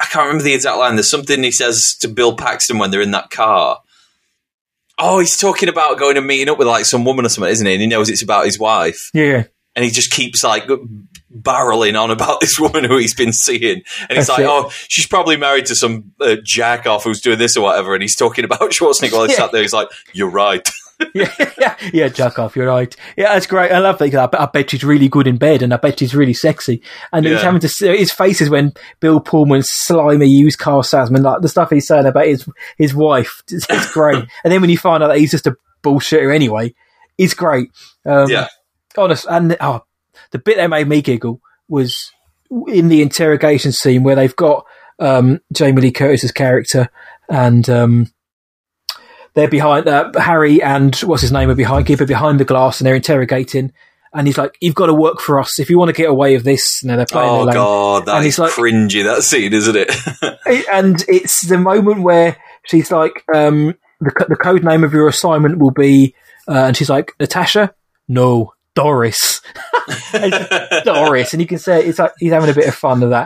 I can't remember the exact line. There's something he says to Bill Paxton when they're in that car. Oh, he's talking about going and meeting up with like some woman or something, isn't he? And he knows it's about his wife. Yeah. And he just keeps like barreling on about this woman who he's been seeing. And he's like, oh, she's probably married to some jack off who's doing this or whatever. And he's talking about Schwarzenegger while he's sat there. He's like, you're right. yeah, jack off, you're right. Yeah, that's great. I love that. I bet she's really good in bed, and I bet she's really sexy. And he's having to see his faces when Bill Pullman's slimy used car salesman, like the stuff he's saying about his wife. It's great. And then when you find out that he's just a bullshitter anyway, it's great. Honest. And the bit that made me giggle was in the interrogation scene where they've got Jamie Lee Curtis's character and they're behind Harry and what's his name are behind the glass, and they're interrogating. And he's like, "You've got to work for us if you want to get away with this." They're playing. Oh God, that is like, cringy. That scene, isn't it? And it's the moment where she's like, "The code name of your assignment will be," and she's like, "Natasha, no, Doris." Doris, and you can say it's like he's having a bit of fun with that.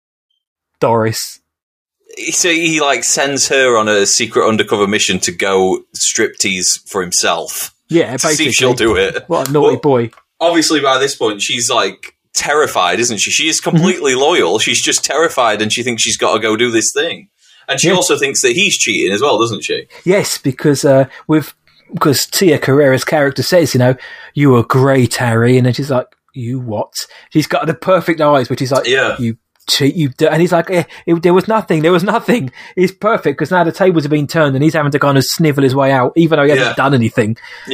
Doris. So he like sends her on a secret undercover mission to go striptease for himself. Yeah, basically. See if she'll do it. What a naughty boy. Obviously, by this point, she's like terrified, isn't she? She is completely loyal. She's just terrified, and she thinks she's got to go do this thing. And she also thinks that he's cheating as well, doesn't she? Yes, because Tia Carrere's character says, "You were great, Harry," and then she's like, "You what?" She's got the perfect eyes, which is like, "You cheat, and he's like, there was nothing. He's perfect because now the tables have been turned and he's having to kind of snivel his way out, even though he hasn't done anything.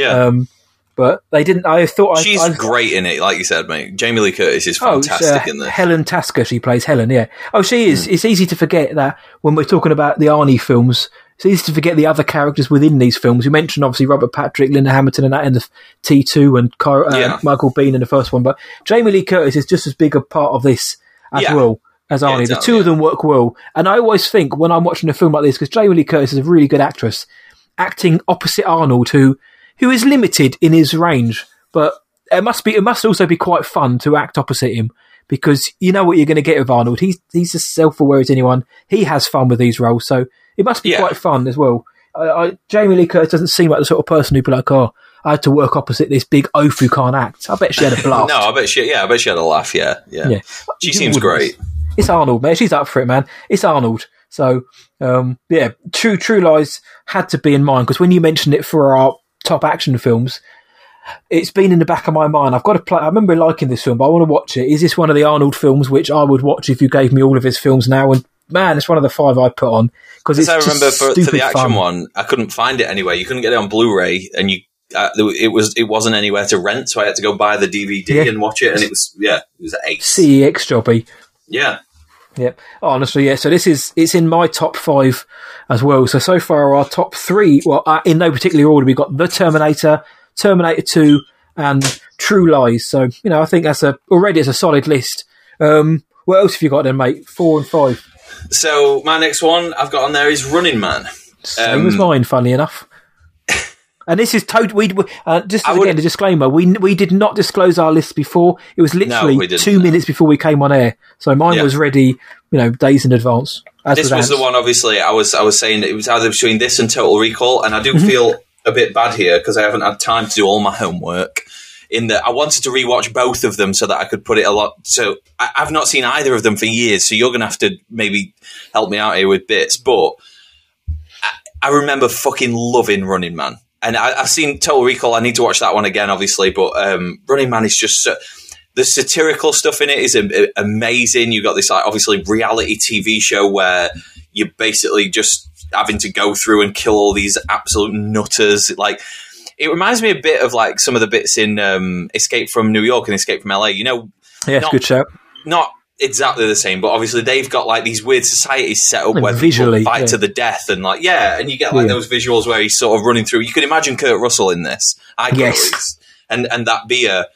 But they didn't. I thought she's great in it, like you said, mate. Jamie Lee Curtis is fantastic in this. Helen Tasker, she plays Helen. Yeah. Oh, she is. It's easy to forget that when we're talking about the Arnie films. It's easy to forget the other characters within these films. You mentioned obviously Robert Patrick, Linda Hamilton, and that in the T2, and Michael Biehn in the first one. But Jamie Lee Curtis is just as big a part of this as well as Arnie. Exactly, the two of them work well. And I always think when I'm watching a film like this, because Jamie Lee Curtis is a really good actress, acting opposite Arnold, who is limited in his range, but it must also be quite fun to act opposite him, because you know what you're going to get with Arnold. He's as self-aware as anyone. He has fun with these roles, so it must be quite fun as well. Jamie Lee Curtis doesn't seem like the sort of person who'd be like, I had to work opposite this big oaf who can't act. I bet she had a blast. No, I bet she had a laugh, yeah. She seems great. It's Arnold, man. She's up for it, man. It's Arnold. So, True Lies had to be in mind, because when you mentioned it for our top action films, it's been in the back of my mind. I've got to play. I remember liking this film, but I want to watch it. Is this one of the Arnold films which I would watch if you gave me all of his films now? And man, it's one of the 5 I put on, because it's. I remember for the action one, I couldn't find it anywhere. You couldn't get it on Blu-ray, and it wasn't anywhere to rent, so I had to go buy the DVD and watch it, and it was an ace. CEX jobby. Yeah. Yep. Honestly, yeah. So it's in my top 5 as well. So far our top 3, well, in no particular order, we've got The Terminator, Terminator 2, and True Lies. So, I think that's already a solid list. What else have you got then, mate? 4 and 5. So my next one I've got on there is Running Man. Same as mine, funnily enough. And this is totally. Just again, a disclaimer: we did not disclose our list before. It was literally 2 minutes before we came on air, so mine was ready, days in advance. This was the one. Obviously, I was saying that it was either between this and Total Recall, and I do feel a bit bad here because I haven't had time to do all my homework. In that, I wanted to rewatch both of them so that I could put it a lot. So I've not seen either of them for years. So you're going to have to maybe help me out here with bits. But I remember fucking loving Running Man. And I've seen Total Recall. I need to watch that one again, obviously. But Running Man is just the satirical stuff in it is amazing. You've got this obviously reality TV show where you're basically just having to go through and kill all these absolute nutters. Like, it reminds me a bit of like some of the bits in Escape from New York and Escape from LA. Yeah, it's a good show. Not exactly the same, but obviously they've got like these weird societies set up where visually people fight to the death, and and you get like those visuals where he's sort of running through. You could imagine Kurt Russell in this, and that be a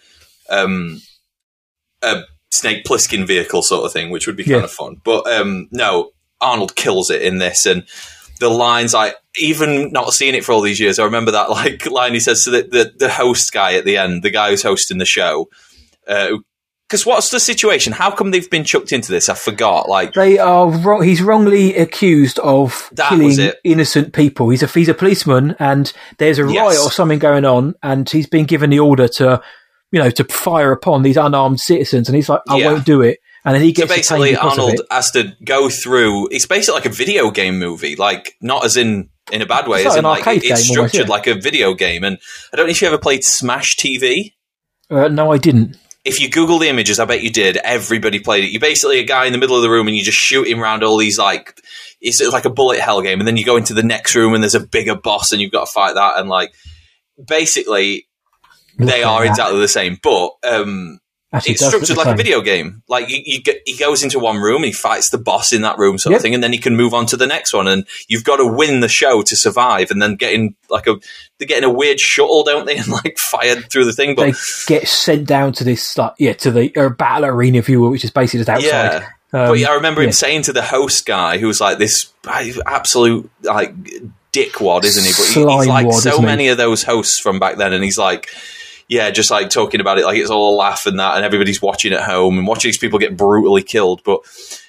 Snake Plissken vehicle sort of thing, which would be kind of fun. But no, Arnold kills it in this, and the lines, even not seeing it for all these years, I remember that line he says to the host guy at the end, the guy who's hosting the show, Because what's the situation? How come they've been chucked into this? I forgot. Like he's wrongly accused of killing innocent people. He's a policeman, and there's a riot or something going on, and he's been given the order to fire upon these unarmed citizens, and he's like, I won't do it. And then he gets basically Arnold has to go through. It's basically like a video game movie, like not as in a bad way, as in like it's structured like a video game. And I don't know if you ever played Smash TV. No, I didn't. If you Google the images, I bet you did. Everybody played it. You're basically a guy in the middle of the room and you're just shooting around all these, like, it's like a bullet hell game. And then you go into the next room and there's a bigger boss and you've got to fight that. And, like, basically, they are exactly the same. But it's structured like a video game. Like, he goes into one room and he fights the boss in that room sort of thing. And then he can move on to the next one. And you've got to win the show to survive. And then they're getting a weird shuttle, don't they? And like fired through the thing. But they get sent down to this, to the battle arena, if you will, which is basically just outside. Yeah. But I remember him saying to the host guy, who was like this absolute like dickwad, isn't he? But he's like so many of those hosts from back then, and he's like, yeah, just like talking about it like it's all a laugh and that, and everybody's watching at home and watching these people get brutally killed. But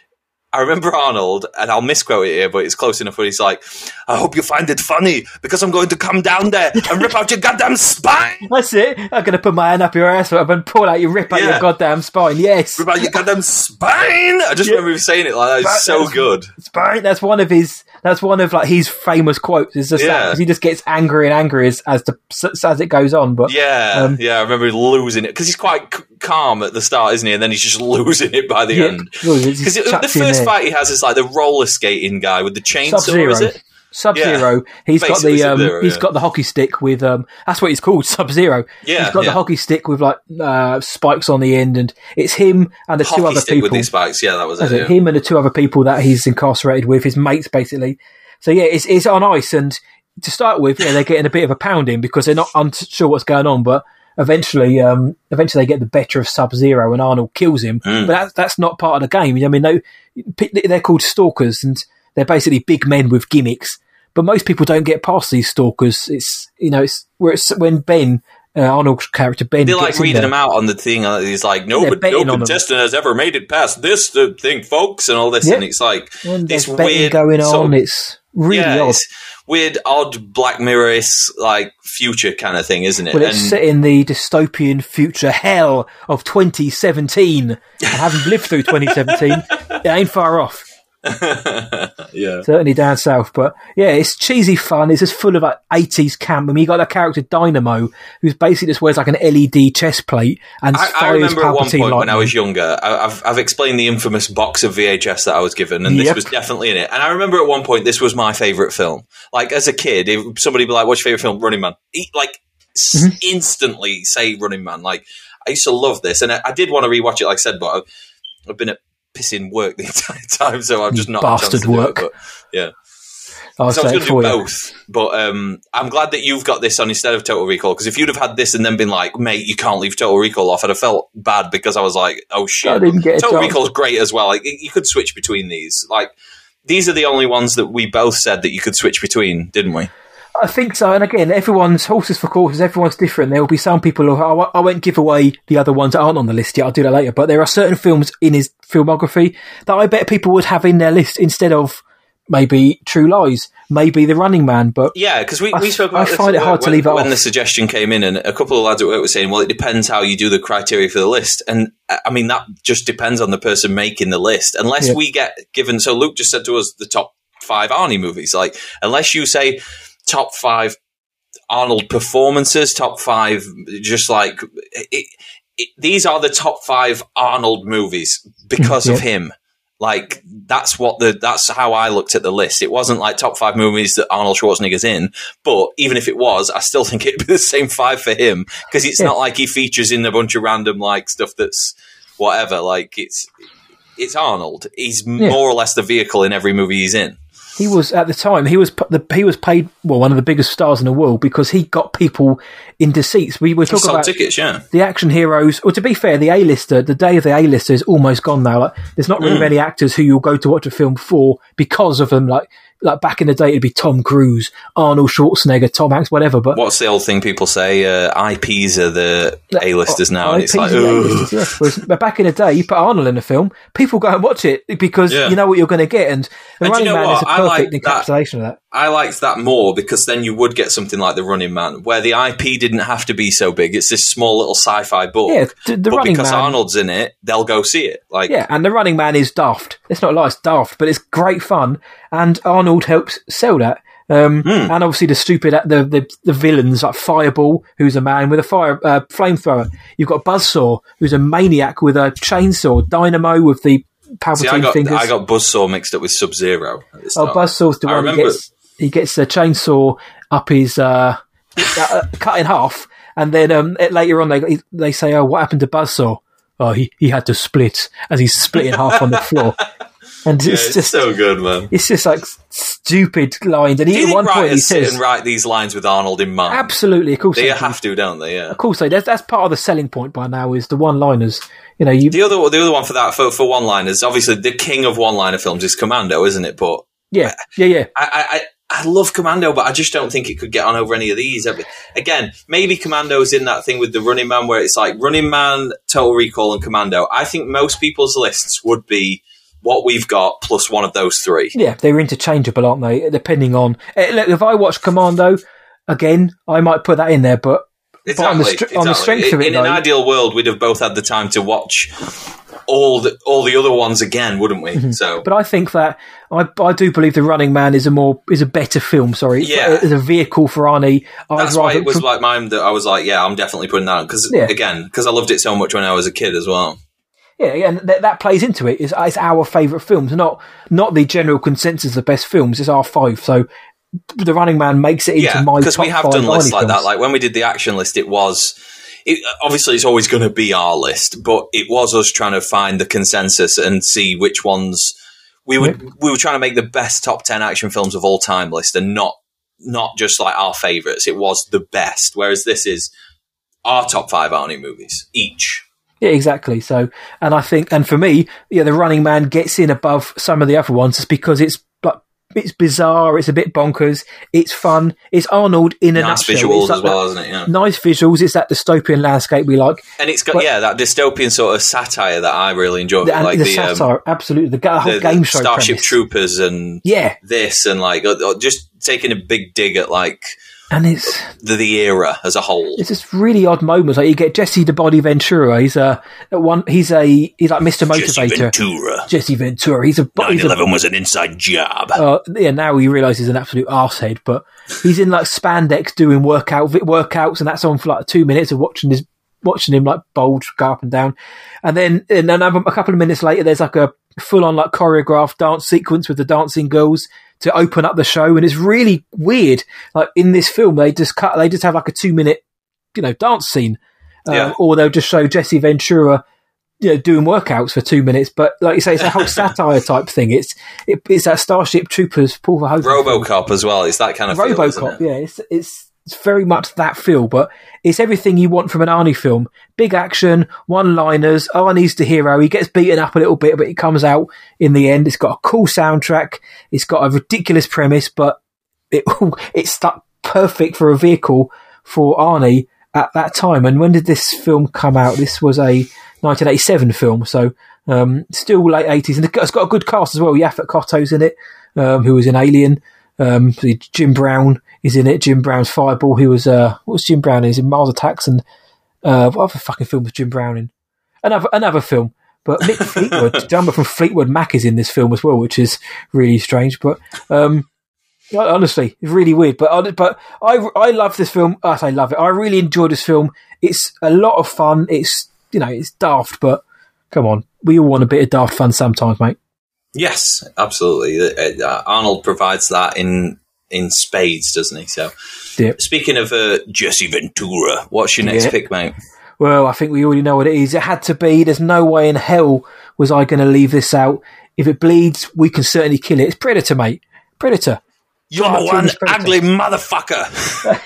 I remember Arnold, and I'll misquote it here, but it's close enough, where he's like, I hope you find it funny, because I'm going to come down there and rip out your goddamn spine. That's it. I'm going to put my hand up your ass and pull out your rip out your goddamn spine. Yes. Rip out your goddamn spine. I just remember him saying it like that. It's so good. Spine. That's one of like his famous quotes. Is just that, he just gets angry and angry as it goes on. But I remember losing it because he's quite calm at the start, isn't he? And then he's just losing it by the end. Because the first fight he has is like the roller skating guy with the chainsaw. Sub-Zero. Is it? Sub-Zero. He's got the hockey stick with that's what he's called, Sub-Zero. Yeah, he's got the hockey stick with like spikes on the end, and it's him and the two other people with these spikes. Yeah, that was it. Him and the two other people that he's incarcerated with, his mates basically. So yeah, it's on ice, and to start with, they're getting a bit of a pounding because they're not unsure what's going on, but eventually they get the better of Sub-Zero and Arnold kills him. But that's not part of the game. I mean, they're called stalkers, and they're basically big men with gimmicks. But most people don't get past these stalkers. It's when Ben, Arnold's character Ben, they're like reading them out on the thing. He's like, no contestant has ever made it past this thing, folks, and all this. And it's like this weird going on. It's really odd. It's weird, odd Black Mirror-ish, like future kind of thing, isn't it? Well, it's set in the dystopian future hell of 2017. I haven't lived through 2017. It ain't far off. Certainly down south, but it's cheesy fun. It's just full of like 80s camp. I mean, you got that character Dynamo, who's basically just wears like an LED chest plate and I remember at one point when I was younger, I've explained the infamous box of VHS that I was given, and this was definitely in it. And I remember at one point this was my favourite film. Like as a kid, if somebody would be like, "What's your favourite film?" Running Man. Instantly say Running Man. Like I used to love this, and I did want to rewatch it, like I said, but I've been at pissing work the entire time, so I've just not bastard work. But, yeah, I was going to do both, but I'm glad that you've got this on instead of Total Recall, because if you'd have had this and then been like, mate, you can't leave Total Recall off, I'd have felt bad because I was like, oh shit. Total Recall's great as well. Like you could switch between these. Like these are the only ones that we both said that you could switch between, didn't we? I think so, and again, everyone's horses for courses, everyone's different. There will be some people who, I won't give away the other ones that aren't on the list yet, I'll do that later, but there are certain films in his filmography that I bet people would have in their list instead of maybe True Lies, maybe The Running Man, but yeah, because we spoke about this. I find it hard to leave it when off. The suggestion came in, and a couple of lads at work were saying, well, it depends how you do the criteria for the list, and I mean, that just depends on the person making the list, unless we get given, so Luke just said to us the top 5 Arnie movies, like, unless you say top 5 Arnold performances, top 5, just like these are the top 5 Arnold movies because of him. Like that's how I looked at the list. It wasn't like top 5 movies that Arnold Schwarzenegger's in, but even if it was, I still think it'd be the same 5 for him because it's not like he features in a bunch of random like stuff that's whatever. Like it's Arnold. He's more or less the vehicle in every movie he's in. He was at the time. He was paid one of the biggest stars in the world because he got people into seats. We were talking about tickets, the action heroes. Or to be fair, the A-lister, the day of the A-lister is almost gone now. Like, there's not really many actors who you'll go to watch a film for because of them. Like like back in the day, it'd be Tom Cruise, Arnold Schwarzenegger, Tom Hanks, whatever. But what's the old thing people say? IPs are the A-listers now, and it's like, but back in the day, you put Arnold in a film, people go and watch it because you know what you're going to get, and The Running Man is a perfect encapsulation of that. I liked that more because then you would get something like The Running Man, where the IP didn't have to be so big. It's this small little sci-fi book. Yeah, but because Arnold's in it, they'll go see it. Like, yeah, and The Running Man is daft. It's not like it's daft, but it's great fun, and Arnold helps sell that. And obviously the villains like Fireball, who's a man with a flamethrower. You've got Buzzsaw, who's a maniac with a chainsaw. Dynamo with the Palpatine fingers. I got Buzzsaw mixed up with Sub-Zero. Buzzsaw's the one he gets a chainsaw up his cut in half, and then later on they say, "Oh, what happened to Buzzsaw?" Oh, he had to split as he's split in half on the floor. And it's just so good, man. It's just like stupid lines. And do you think writers sit and write these lines with Arnold in mind? Absolutely, of course they have to, don't they? Yeah, of course they. That's part of the selling point by now is the one-liners. You know, the other one for that for one-liners. Obviously, the king of one-liner films is Commando, isn't it? But yeah. I love Commando, but I just don't think it could get on over any of these. Again, maybe Commando's in that thing with The Running Man, where it's like Running Man, Total Recall, and Commando. I think most people's lists would be what we've got plus one of those three. Yeah, they're interchangeable, aren't they? Depending on... Look, if I watch Commando, again, I might put that in there, but on the strength of it... In an ideal world, we'd have both had the time to watch all the other ones again, wouldn't we? Mm-hmm. So, but I think that... I do believe The Running Man is a better film, as a vehicle for Arnie. That's why it was like mine that I was like, yeah, I'm definitely putting that on. Because I loved it so much when I was a kid as well. Yeah, and that plays into it. It's our favourite films, not the general consensus of best films. It's our 5. So The Running Man makes it into my top 5. Because we have done lists like that. Like when we did the action list, obviously it's always going to be our list, but it was us trying to find the consensus and see which ones we were trying to make the best top 10 action films of all time list, and not just like our favourites. It was the best. Whereas this is our top 5 Arnie movies each. Yeah, exactly. So, and I think, and for me, The Running Man gets in above some of the other ones just because it's bizarre, it's a bit bonkers, it's fun, it's Arnold in a nutshell. Nice visuals as well, isn't it? Yeah. Nice visuals, it's that dystopian landscape we like. And it's got, that dystopian sort of satire that I really enjoy. Like the satire, absolutely. The whole game show Starship premise. Troopers and this, and like just taking a big dig at like... And it's the era as a whole. It's just really odd moments. Like you get Jesse the Body Ventura. He's like Mr. Motivator. Jesse Ventura. 9/11 was an inside job. Now he realises he's an absolute arsehead, but he's in like spandex doing workouts, and that's on for like 2 minutes of watching him like bulge go up and down, and then a couple of minutes later, there's like a full on like choreographed dance sequence with the dancing girls to open up the show, and it's really weird. Like in this film, they just have like a 2-minute, dance scene, or they'll just show Jesse Ventura, doing workouts for 2 minutes. But like you say, it's a whole satire type thing. It's that Starship Troopers, Paul Verhoeven, RoboCop as well. It's that kind of feel, RoboCop. Yeah, it's very much that feel, but it's everything you want from an Arnie film. Big action, one-liners, Arnie's the hero, he gets beaten up a little bit, but he comes out in the end. It's got a cool soundtrack, it's got a ridiculous premise, but it's stuck perfect for a vehicle for Arnie at that time. And when did this film come out? This was a 1987 film, so still late 80s, and it's got a good cast as well. Yaphet Kotto's in it, who was in Alien. Jim Brown is in it. Jim Brown's Fireball. He was what was Jim Brown in? He's in Mars Attacks, and what other fucking film was Jim Brown in? Another film. But Mick Fleetwood, the drummer from Fleetwood Mac, is in this film as well, which is really strange. But honestly, it's really weird. But I love this film. I say love it. I really enjoy this film. It's a lot of fun. It's it's daft, but come on, we all want a bit of daft fun sometimes, mate. Yes, absolutely. Arnold provides that in spades, doesn't he? So, Speaking of Jesse Ventura, what's your next pick, mate? Well, I think we already know what it is. It had to be. There's no way in hell was I going to leave this out. If it bleeds, we can certainly kill it. It's Predator, mate. Predator. You're one ugly motherfucker.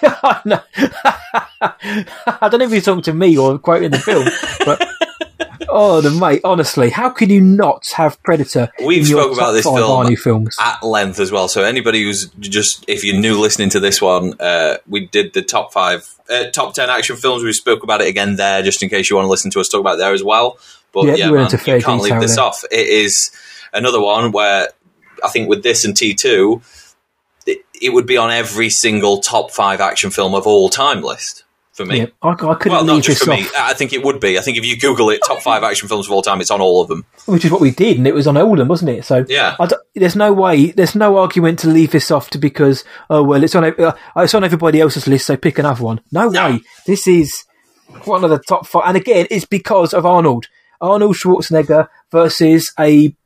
I don't know if you're talking to me or quoting the film, but mate, honestly, how can you not have Predator? We've spoken about this film films at length as well. So anybody who's just, if you're new listening to this one, we did the top 10 action films. We spoke about it again there, just in case you want to listen to us talk about it there as well. But man, you can't leave this off. It is another one where I think with this and T2, it would be on every single top 5 action film of all time list. For me. Yeah, I couldn't leave this off. I think it would be. I think if you Google it, top 5 action films of all time, it's on all of them. Which is what we did, and it was on all of them, wasn't it? So yeah. There's no argument to leave this off because, it's on everybody else's list, so pick another one. No way. This is one of the top 5. And again, it's because of Arnold Schwarzenegger versus an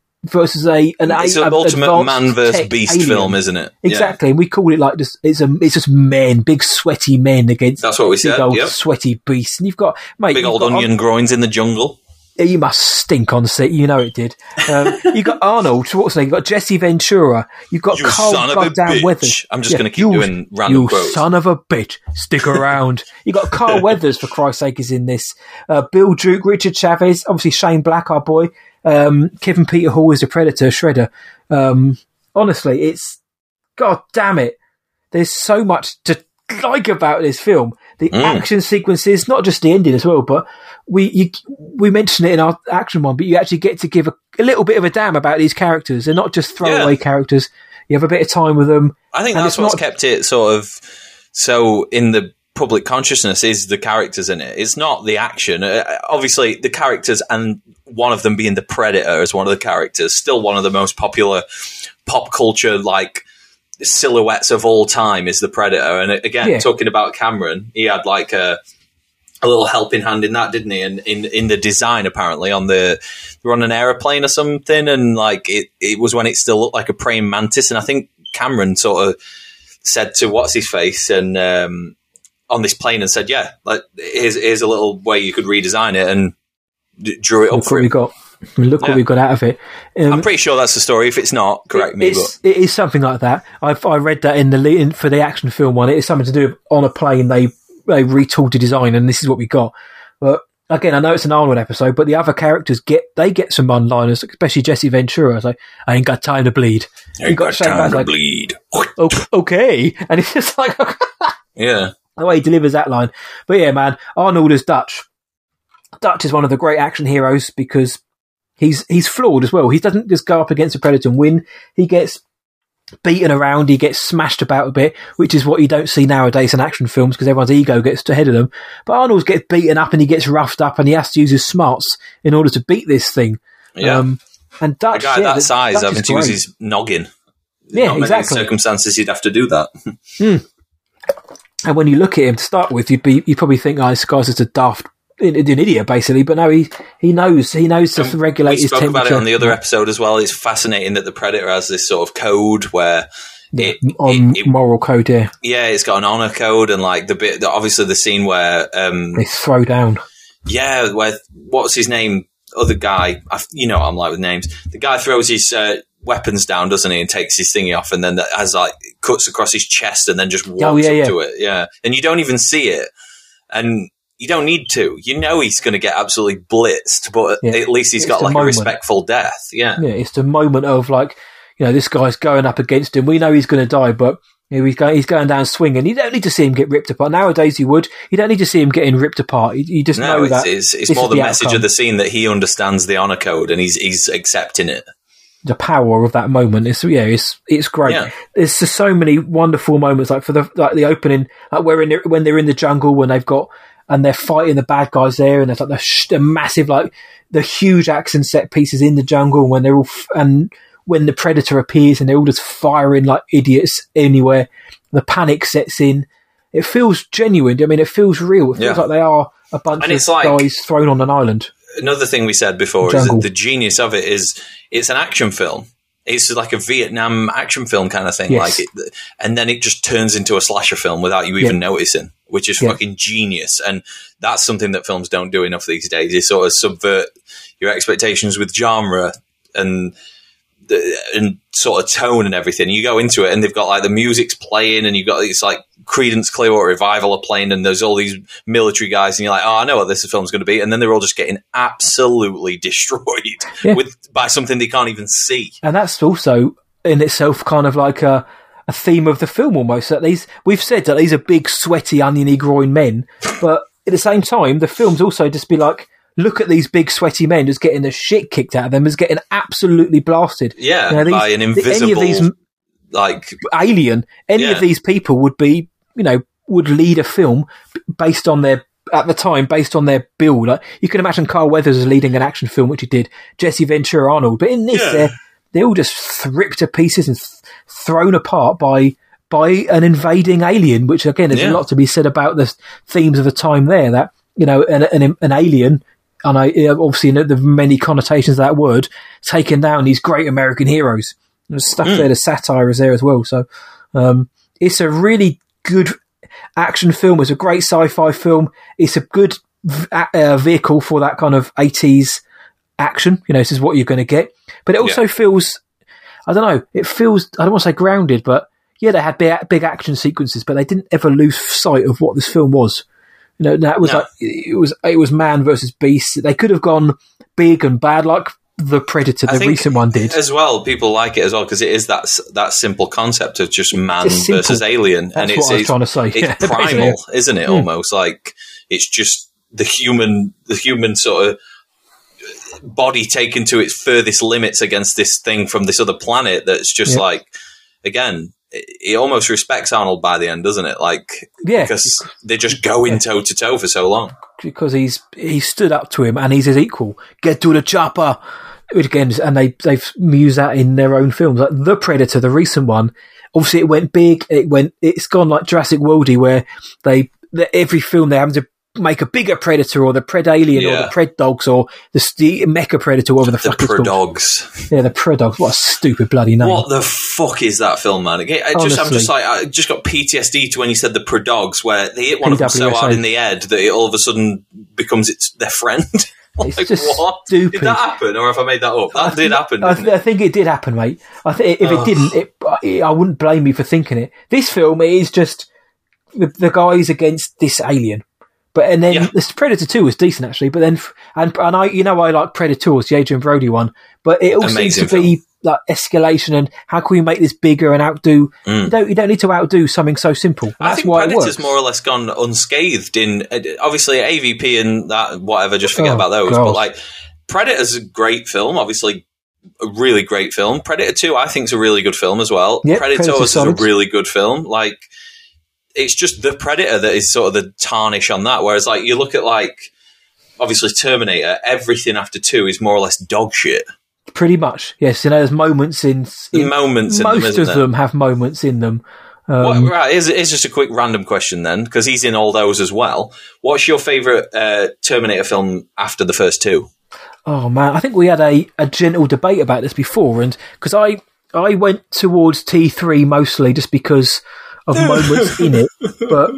ultimate man versus beast alien film, isn't it? Exactly, yeah. And we call it like this. It's just men, big sweaty men against. That's what we said. Big old sweaty beasts, and you've got big old onion groins in the jungle. You must stink on set. You know it did. You've got Arnold Schwarzenegger. You've got Jesse Ventura. You've got Carl Goddamn Weathers. I'm just going to keep doing random quotes. You son of a bitch. Stick around. You've got Carl Weathers, for Christ's sake, is in this. Bill Duke, Richard Chavez, obviously Shane Black, our boy. Kevin Peter Hall is the Predator, Shredder. Honestly, it's... God damn it. There's so much to like about this film. The action sequences, not just the ending as well, but we mentioned it in our action one, but you actually get to give a little bit of a damn about these characters. They're not just throwaway characters. You have a bit of time with them. I think that's what's kept it sort of so in the public consciousness is the characters in it. It's not the action. Obviously, the characters, and one of them being the Predator as one of the characters, still one of the most popular pop culture silhouettes of all time is the Predator. And again, talking about Cameron, he had like a little helping hand in that, didn't he? And in the design, apparently, they were on an aeroplane or something, and like it was when it still looked like a praying mantis. And I think Cameron sort of said to what's his face and on this plane and said, "Yeah, like here's a little way you could redesign it," and drew it up for him. Look what we got out of it. I'm pretty sure that's the story. If it's not, correct me. It is something like that. I read that in the for the action film one. It is something to do with on a plane. They retooled the design, and this is what we got. But again, I know it's an Arnold episode, but the other characters get some one-liners, especially Jesse Ventura. It's like, I ain't got time to bleed. Ain't got time to bleed. Okay, and it's just like, yeah, the way he delivers that line. But yeah, man, Arnold is Dutch. Dutch is one of the great action heroes because he's flawed as well. He doesn't just go up against a Predator and win. He gets beaten around, he gets smashed about a bit, which is what you don't see nowadays in action films because everyone's ego gets ahead of them. But Arnold gets beaten up and he gets roughed up and he has to use his smarts in order to beat this thing. Yeah. And Dutch, a guy that size having to use his noggin. Yeah, not exactly. Many circumstances you'd have to do that. And when you look at him to start with, you'd probably think, this guy's just a daft an idiot, basically, but no, he knows to regulate his temperature. We spoke about it on the other episode as well. It's fascinating that the Predator has this sort of code where moral code, it's got an honor code, and like obviously the scene where they throw down, where what's his name? Other guy, I'm like with names. The guy throws his weapons down, doesn't he, and takes his thingy off, and then that has like cuts across his chest, and then just walks up to it, and you don't even see it, and you don't need to. You know he's going to get absolutely blitzed, but at least he's got like a respectful death. Yeah, it's the moment of like, this guy's going up against him. We know he's going to die, but he's going down swinging. You don't need to see him get ripped apart. Nowadays you would. You don't need to see him getting ripped apart. You just know that. It's more the message of the scene that he understands the honor code and he's accepting it. The power of that moment it's great. Yeah. There's just so many wonderful moments, like for the opening, like when they're in the jungle, when they're fighting the bad guys there, and there's like the massive, like the huge action set pieces in the jungle when they're all and when the Predator appears and they're all just firing like idiots anywhere. The panic sets in. It feels genuine. I mean, it feels real. It feels like they are a bunch of guys thrown on an island. Another thing we said before is that the genius of it is it's an action film. It's like a Vietnam action film kind of thing, and then it just turns into a slasher film without you even noticing, which is fucking genius. And that's something that films don't do enough these days. Is sort of subvert your expectations with genre and and sort of tone and everything. You go into it and they've got like the music's playing and you've got it's like Creedence Clearwater Revival are playing and there's all these military guys and you're like, oh, I know what this film's going to be. And then they're all just getting absolutely destroyed by something they can't even see. And that's also in itself kind of like a theme of the film almost. That we've said that these are big, sweaty, oniony groin men, but at the same time, the film's also just be like, look at these big sweaty men just getting the shit kicked out of them, as getting absolutely blasted. Yeah, by an invisible, any of these, like alien. Any of these people would be, would lead a film based on their, at the time, based on their build. Like, you can imagine Carl Weathers as leading an action film, which he did, Jesse Ventura Arnold. But in this, they're all just ripped to pieces and thrown apart by an invading alien, which again, there's a lot to be said about the themes of the time there, that, an alien, and obviously the many connotations of that word, taking down these great American heroes. There's stuff there, the satire is there as well. So it's a really good action film. It's a great sci-fi film. It's a good vehicle for that kind of 80s action. This is what you're going to get. But it also feels, I don't know, it feels, I don't want to say grounded, but they had big action sequences, but they didn't ever lose sight of what this film was. That was like it was man versus beast. They could have gone big and bad, like the Predator, the recent one did as well. People like it as well because it is that simple concept of just man versus alien, and it's what I was trying to say. It's primal, isn't it? Almost like it's just the human sort of body taken to its furthest limits against this thing from this other planet. That's just like, again. It almost respects Arnold by the end, doesn't it? Because they're just going toe to toe for so long. Because he stood up to him and he's his equal. Get to the chopper again, and they've used that in their own films, like The Predator, the recent one. Obviously, it went big. It's gone like Jurassic Worldy, where every film they're having to make a bigger Predator or the Predalien or the Predogs or the Mecha Predator, whatever the fuck it's called. The Predogs. Yeah, the Predogs. What a stupid bloody name. What the fuck is that film, man? I just got PTSD to when you said the Predogs, where they hit one of them so hard in the head that it all of a sudden becomes their friend. It's just what? Stupid. Did that happen, or have I made that up? That did happen. I think it did happen, mate. If it didn't, I wouldn't blame you for thinking it. This film is just the guys against this alien. But then this Predator 2 was decent actually. But then and I I like Predators, the Adrian Brody one. But it all seems to be like escalation and how can we make this bigger and outdo? You don't need to outdo something so simple. I think Predator's more or less gone unscathed in obviously AVP and that whatever. Just forget about those. God. But like Predator's a great film, obviously. A really great film. Predator 2 I think is a really good film as well. Yep, Predators is a really good film. Like. It's just the Predator that is sort of the tarnish on that. Whereas, like, you look at, like, obviously Terminator, everything after 2 is more or less dog shit. Pretty much, yes. There's moments in moments. Most of them have moments in them. Right, here's just a quick random question then, because he's in all those as well. What's your favourite Terminator film after the first 2? Oh, man, I think we had a gentle debate about this before, and because I went towards T3 mostly just because of moments in it, but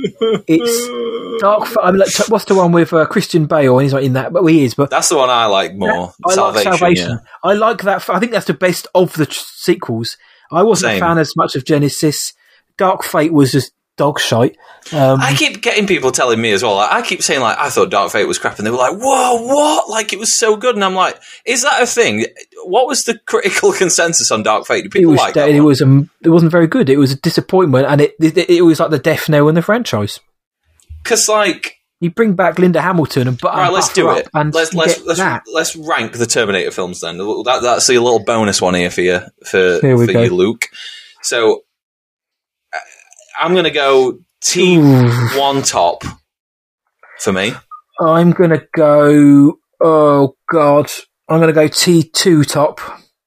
it's Dark. I mean, like, what's the one with Christian Bale? And he's not in that, but he is. But that's the one I like more. I like Salvation. Yeah. I like that. I think that's the best of the sequels. I wasn't a fan as much of Genesis. Dark Fate was just dog shite. I keep getting people telling me as well. Like, I keep saying like I thought Dark Fate was crap, and they were like, "Whoa, what? Like it was so good." And I'm like, "Is that a thing? What was the critical consensus on Dark Fate? Do people like that? It wasn't very good. It was a disappointment, and it was like the death knell in the franchise. Because like you bring back Linda Hamilton and let's do it. And let's rank the Terminator films then. That's a little bonus one here for you you, Luke. So I'm going to go T1 top for me. I'm going to go. Oh God. I'm going to go T2 top.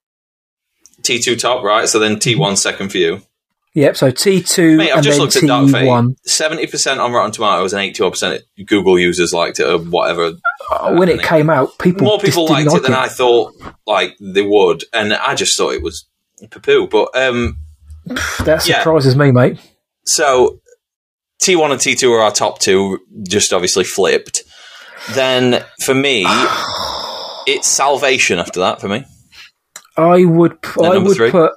T2 top, right? So then T1 second for you. Yep, so T2 Mate, I've and just then looked at Dark Fate. 70% on Rotten Tomatoes and 81% Google users liked it or whatever. When it came out, more people liked it than I thought like they would, and I just thought it was poo-poo. But that surprises me, mate. So T1 and T2 are our top two, just obviously flipped. Then for me, it's Salvation after that for me. I would put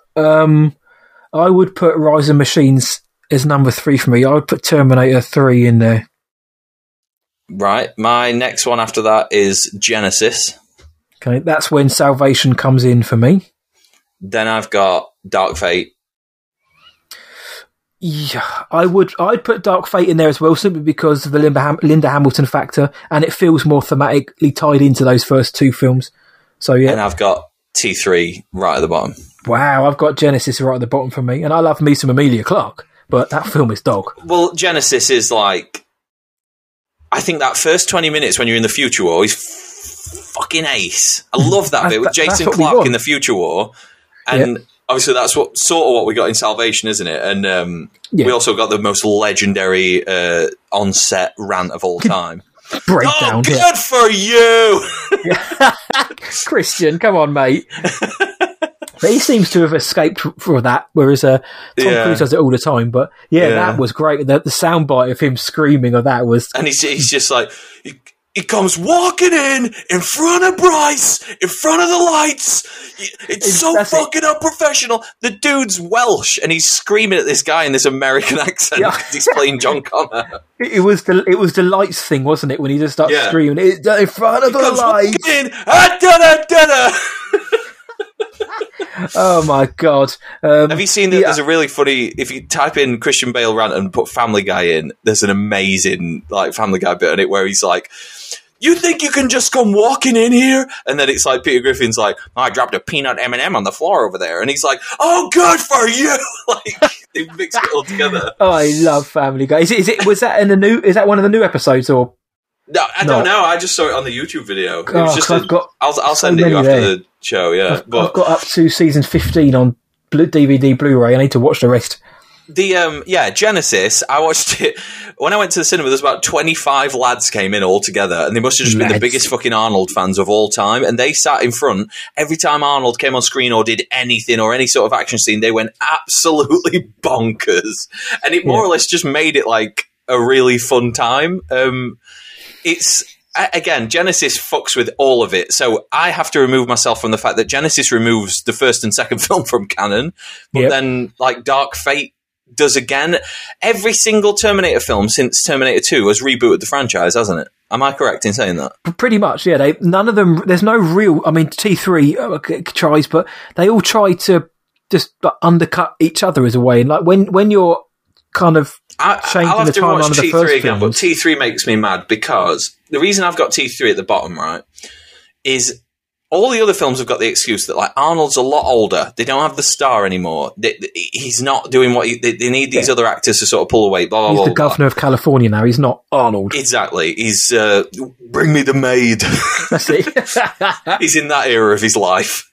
Rise of Machines as number 3 for me. I would put Terminator 3 in there. Right. My next one after that is Genesis. Okay, that's when Salvation comes in for me. Then I've got Dark Fate. Yeah, I'd put Dark Fate in there as well, simply because of the Linda Hamilton factor, and it feels more thematically tied into those first 2 films. So yeah, and I've got T3 right at the bottom. Wow, I've got Genesis right at the bottom for me, and I love me some Emilia Clarke, but that film is dog. Well, Genesis is like, I think that first 20 minutes when you're in the Future War is fucking ace. I love that bit with Jason Clarke in the Future War, and. Yep. Obviously, that's sort of what we got in Salvation, isn't it? And we also got the most legendary on-set rant of all time. Breakdown. Oh, good for you! Christian, come on, mate. But he seems to have escaped for that, whereas Tom Cruise does it all the time. But that was great. The soundbite of him screaming of that was... And he's just like... He comes walking in front of Bryce, in front of the lights. It's so fucking unprofessional. The dude's Welsh, and he's screaming at this guy in this American accent because he's playing John Connor. It was the lights thing, wasn't it? When he just starts screaming, in front of the lights. In, da-da-da-da. Oh my god! Have you seen that? There's a really funny. If you type in Christian Bale rant and put Family Guy in, there's an amazing Family Guy bit on it where he's like, "You think you can just come walking in here?" And then it's like Peter Griffin's like, "I dropped a peanut M&M on the floor over there," and he's like, "Oh, good for you!" They mixed it all together. Oh, I love Family Guy. Was that in the new? Is that one of the new episodes or? No, I don't know. I just saw it on the YouTube video. It was just I'll send it you after the show. Yeah, I've got up to season 15 on DVD Blu-ray. I need to watch the rest. The Genesis. I watched it when I went to the cinema. There's about 25 lads came in all together, and they must have just been the biggest fucking Arnold fans of all time. And they sat in front every time Arnold came on screen or did anything or any sort of action scene. They went absolutely bonkers, and it more or less just made it like a really fun time. It's, again, Genesis fucks with all of it. So I have to remove myself from the fact that Genesis removes the first and second film from canon. But then, Dark Fate does again. Every single Terminator film since Terminator 2 has rebooted the franchise, hasn't it? Am I correct in saying that? Pretty much, yeah. None of them, there's no real, I mean, T3 tries, but they all try to just undercut each other as a way. And when you're kind of changing the timeline of the first again, but T3 makes me mad because the reason I've got T3 at the bottom, right, is all the other films have got the excuse that Arnold's a lot older. They don't have the star anymore. He's not doing what they need these other actors to sort of pull away. Blah, blah, he's blah, the governor of California now. He's not Arnold. Exactly. He's bring me the maid. That's it. He's in that era of his life.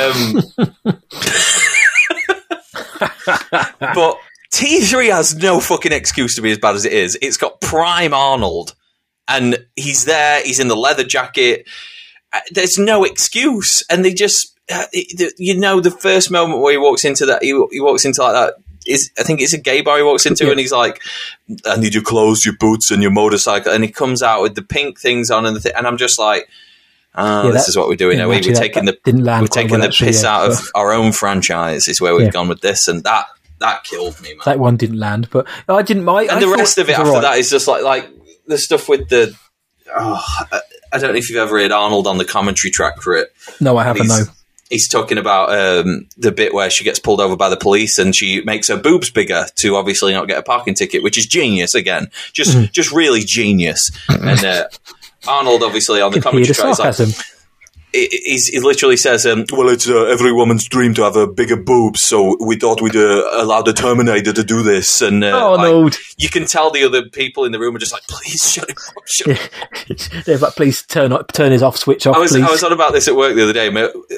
But T3 has no fucking excuse to be as bad as it is. It's got prime Arnold, and he's there. He's in the leather jacket. There's no excuse, and they just, the first moment where he walks into that, he walks into like that. I think it's a gay bar he walks into, and he's like, "I need your clothes, your boots, and your motorcycle," and he comes out with the pink things on, and I'm just like, this is what we're doing now. We're taking the piss out of our own franchise. Is where we've gone with this, and that killed me, man. That one didn't land, but I didn't mind. And the rest of it after that is just like the stuff with the. I don't know if you've ever heard Arnold on the commentary track for it. No, I haven't. No. He's talking about the bit where she gets pulled over by the police and she makes her boobs bigger to obviously not get a parking ticket, which is genius. Again, just really genius. And Arnold, obviously, on the commentary track, is like. He literally says, well, it's every woman's dream to have a bigger boobs, so we thought we'd allow the Terminator to do this. And no. You can tell the other people in the room are just like, please shut him up. They're like, please turn his off switch off. I was on about this at work the other day.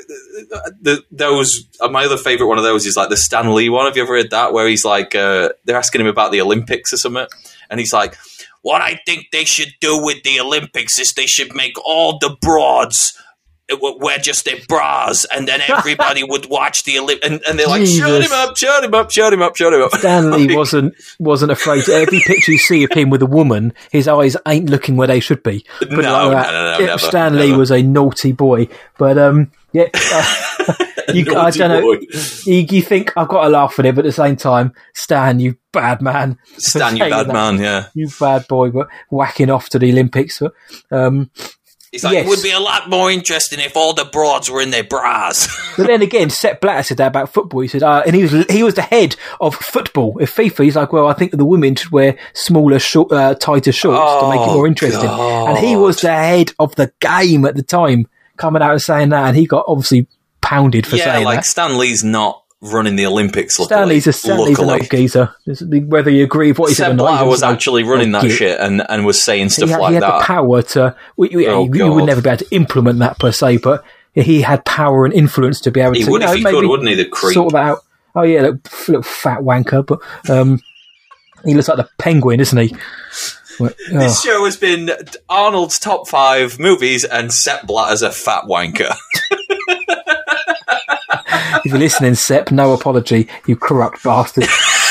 My other favourite one of those is like the Stan Lee one. Have you ever heard that? Where he's like, they're asking him about the Olympics or something, and he's like, what I think they should do with the Olympics is they should make all the broads wear just their bras, and then everybody would watch the Olympics. And they're like, shut him up. Stan Lee wasn't afraid. Every picture you see of him with a woman, his eyes ain't looking where they should be. No, never. Stan Lee was a naughty boy. But, I don't know. You think I've got to laugh at it, but at the same time, Stan, you bad man. Stan, you bad man, yeah. You bad boy, but whacking off to the Olympics. But, he's like, it would be a lot more interesting if all the broads were in their bras. But then again, Sepp Blatter said that about football. He said, and he was the head of football. If FIFA, he's like, well, I think the women should wear smaller, tighter shorts to make it more interesting. God. And he was the head of the game at the time, coming out and saying that, and he got obviously pounded for saying that. Stan Lee's not running the Olympics. Stan Lee's an old geezer. Whether you agree with what he said or not, Blatter was actually running that shit and was saying stuff like that. He had the power to. You would never be able to implement that per se, but he had power and influence to be able to. He would if he could, wouldn't he? The creep. Sort that out. Oh yeah, little fat wanker, but he looks like the Penguin, isn't he? This show has been Arnold's top 5 movies and Sepp Blatter's a fat wanker. If you're listening, Sepp, no apology, you corrupt bastard.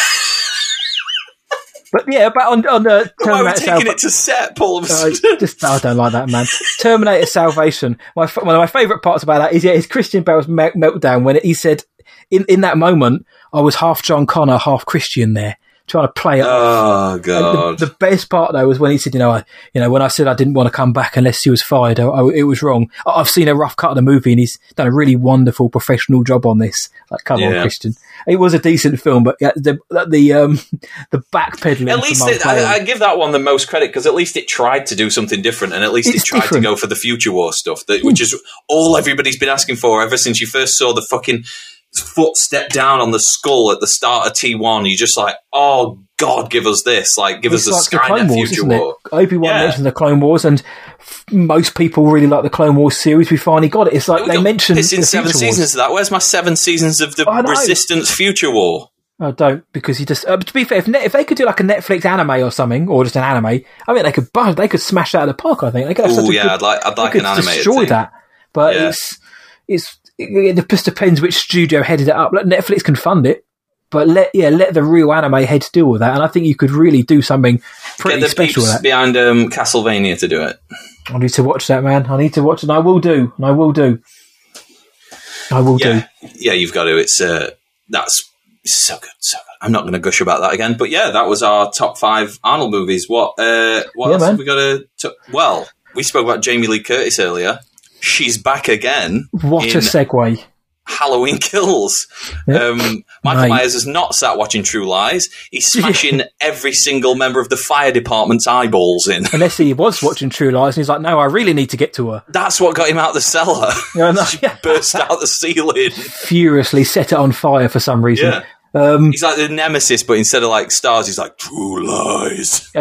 But yeah, but on the Terminator, why are we taking it to Sepp all of a sudden? I don't like that, man. Terminator Salvation. One of my favourite parts about that is Christian Bale's meltdown when he said, in that moment, I was half John Connor, half Christian there, trying to play it off. Oh God! The best part though was when he said, when I said I didn't want to come back unless he was fired, it was wrong. I've seen a rough cut of the movie, and he's done a really wonderful professional job on this. Like, come on, Christian. It was a decent film, but the backpedaling. At least I give that one the most credit because at least it tried to do something different, and at least it tried to go for the Future War stuff, which is all everybody's been asking for ever since you first saw the fucking foot step down on the skull at the start of T1. You're just like, oh God, give us this! Like, give us the Skynet Future War. Obi-Wan mentioned the Clone Wars, and most people really like the Clone Wars series. We finally got it. It's like they mentioned it's in 7 seasons of that. Where's my 7 seasons of the Resistance Future War? I don't, because he just. To be fair, if they could do like a Netflix anime or something, or just an anime, I mean, they could smash that out of the park. I think they could have such a good, I'd like an animated destroy thing. that. But it just depends which studio headed it up. Like, Netflix can fund it, but let the real anime heads deal with that. And I think you could really do something pretty special with that. Behind Castlevania to do it. I need to watch that, man. I need to watch it. And I will do. Yeah, you've got to. That's so good. So good. I'm not going to gush about that again. But yeah, that was our top 5 Arnold movies. What else have we got to? Well, we spoke about Jamie Lee Curtis earlier. She's back again. What a segue. Halloween Kills. Michael Myers has not sat watching True Lies. He's smashing every single member of the fire department's eyeballs in. Unless he was watching True Lies and he's like, no, I really need to get to her. That's what got him out the cellar. She burst out the ceiling. Furiously set it on fire for some reason. Yeah. He's like the nemesis, but instead of like stars, he's like True Lies.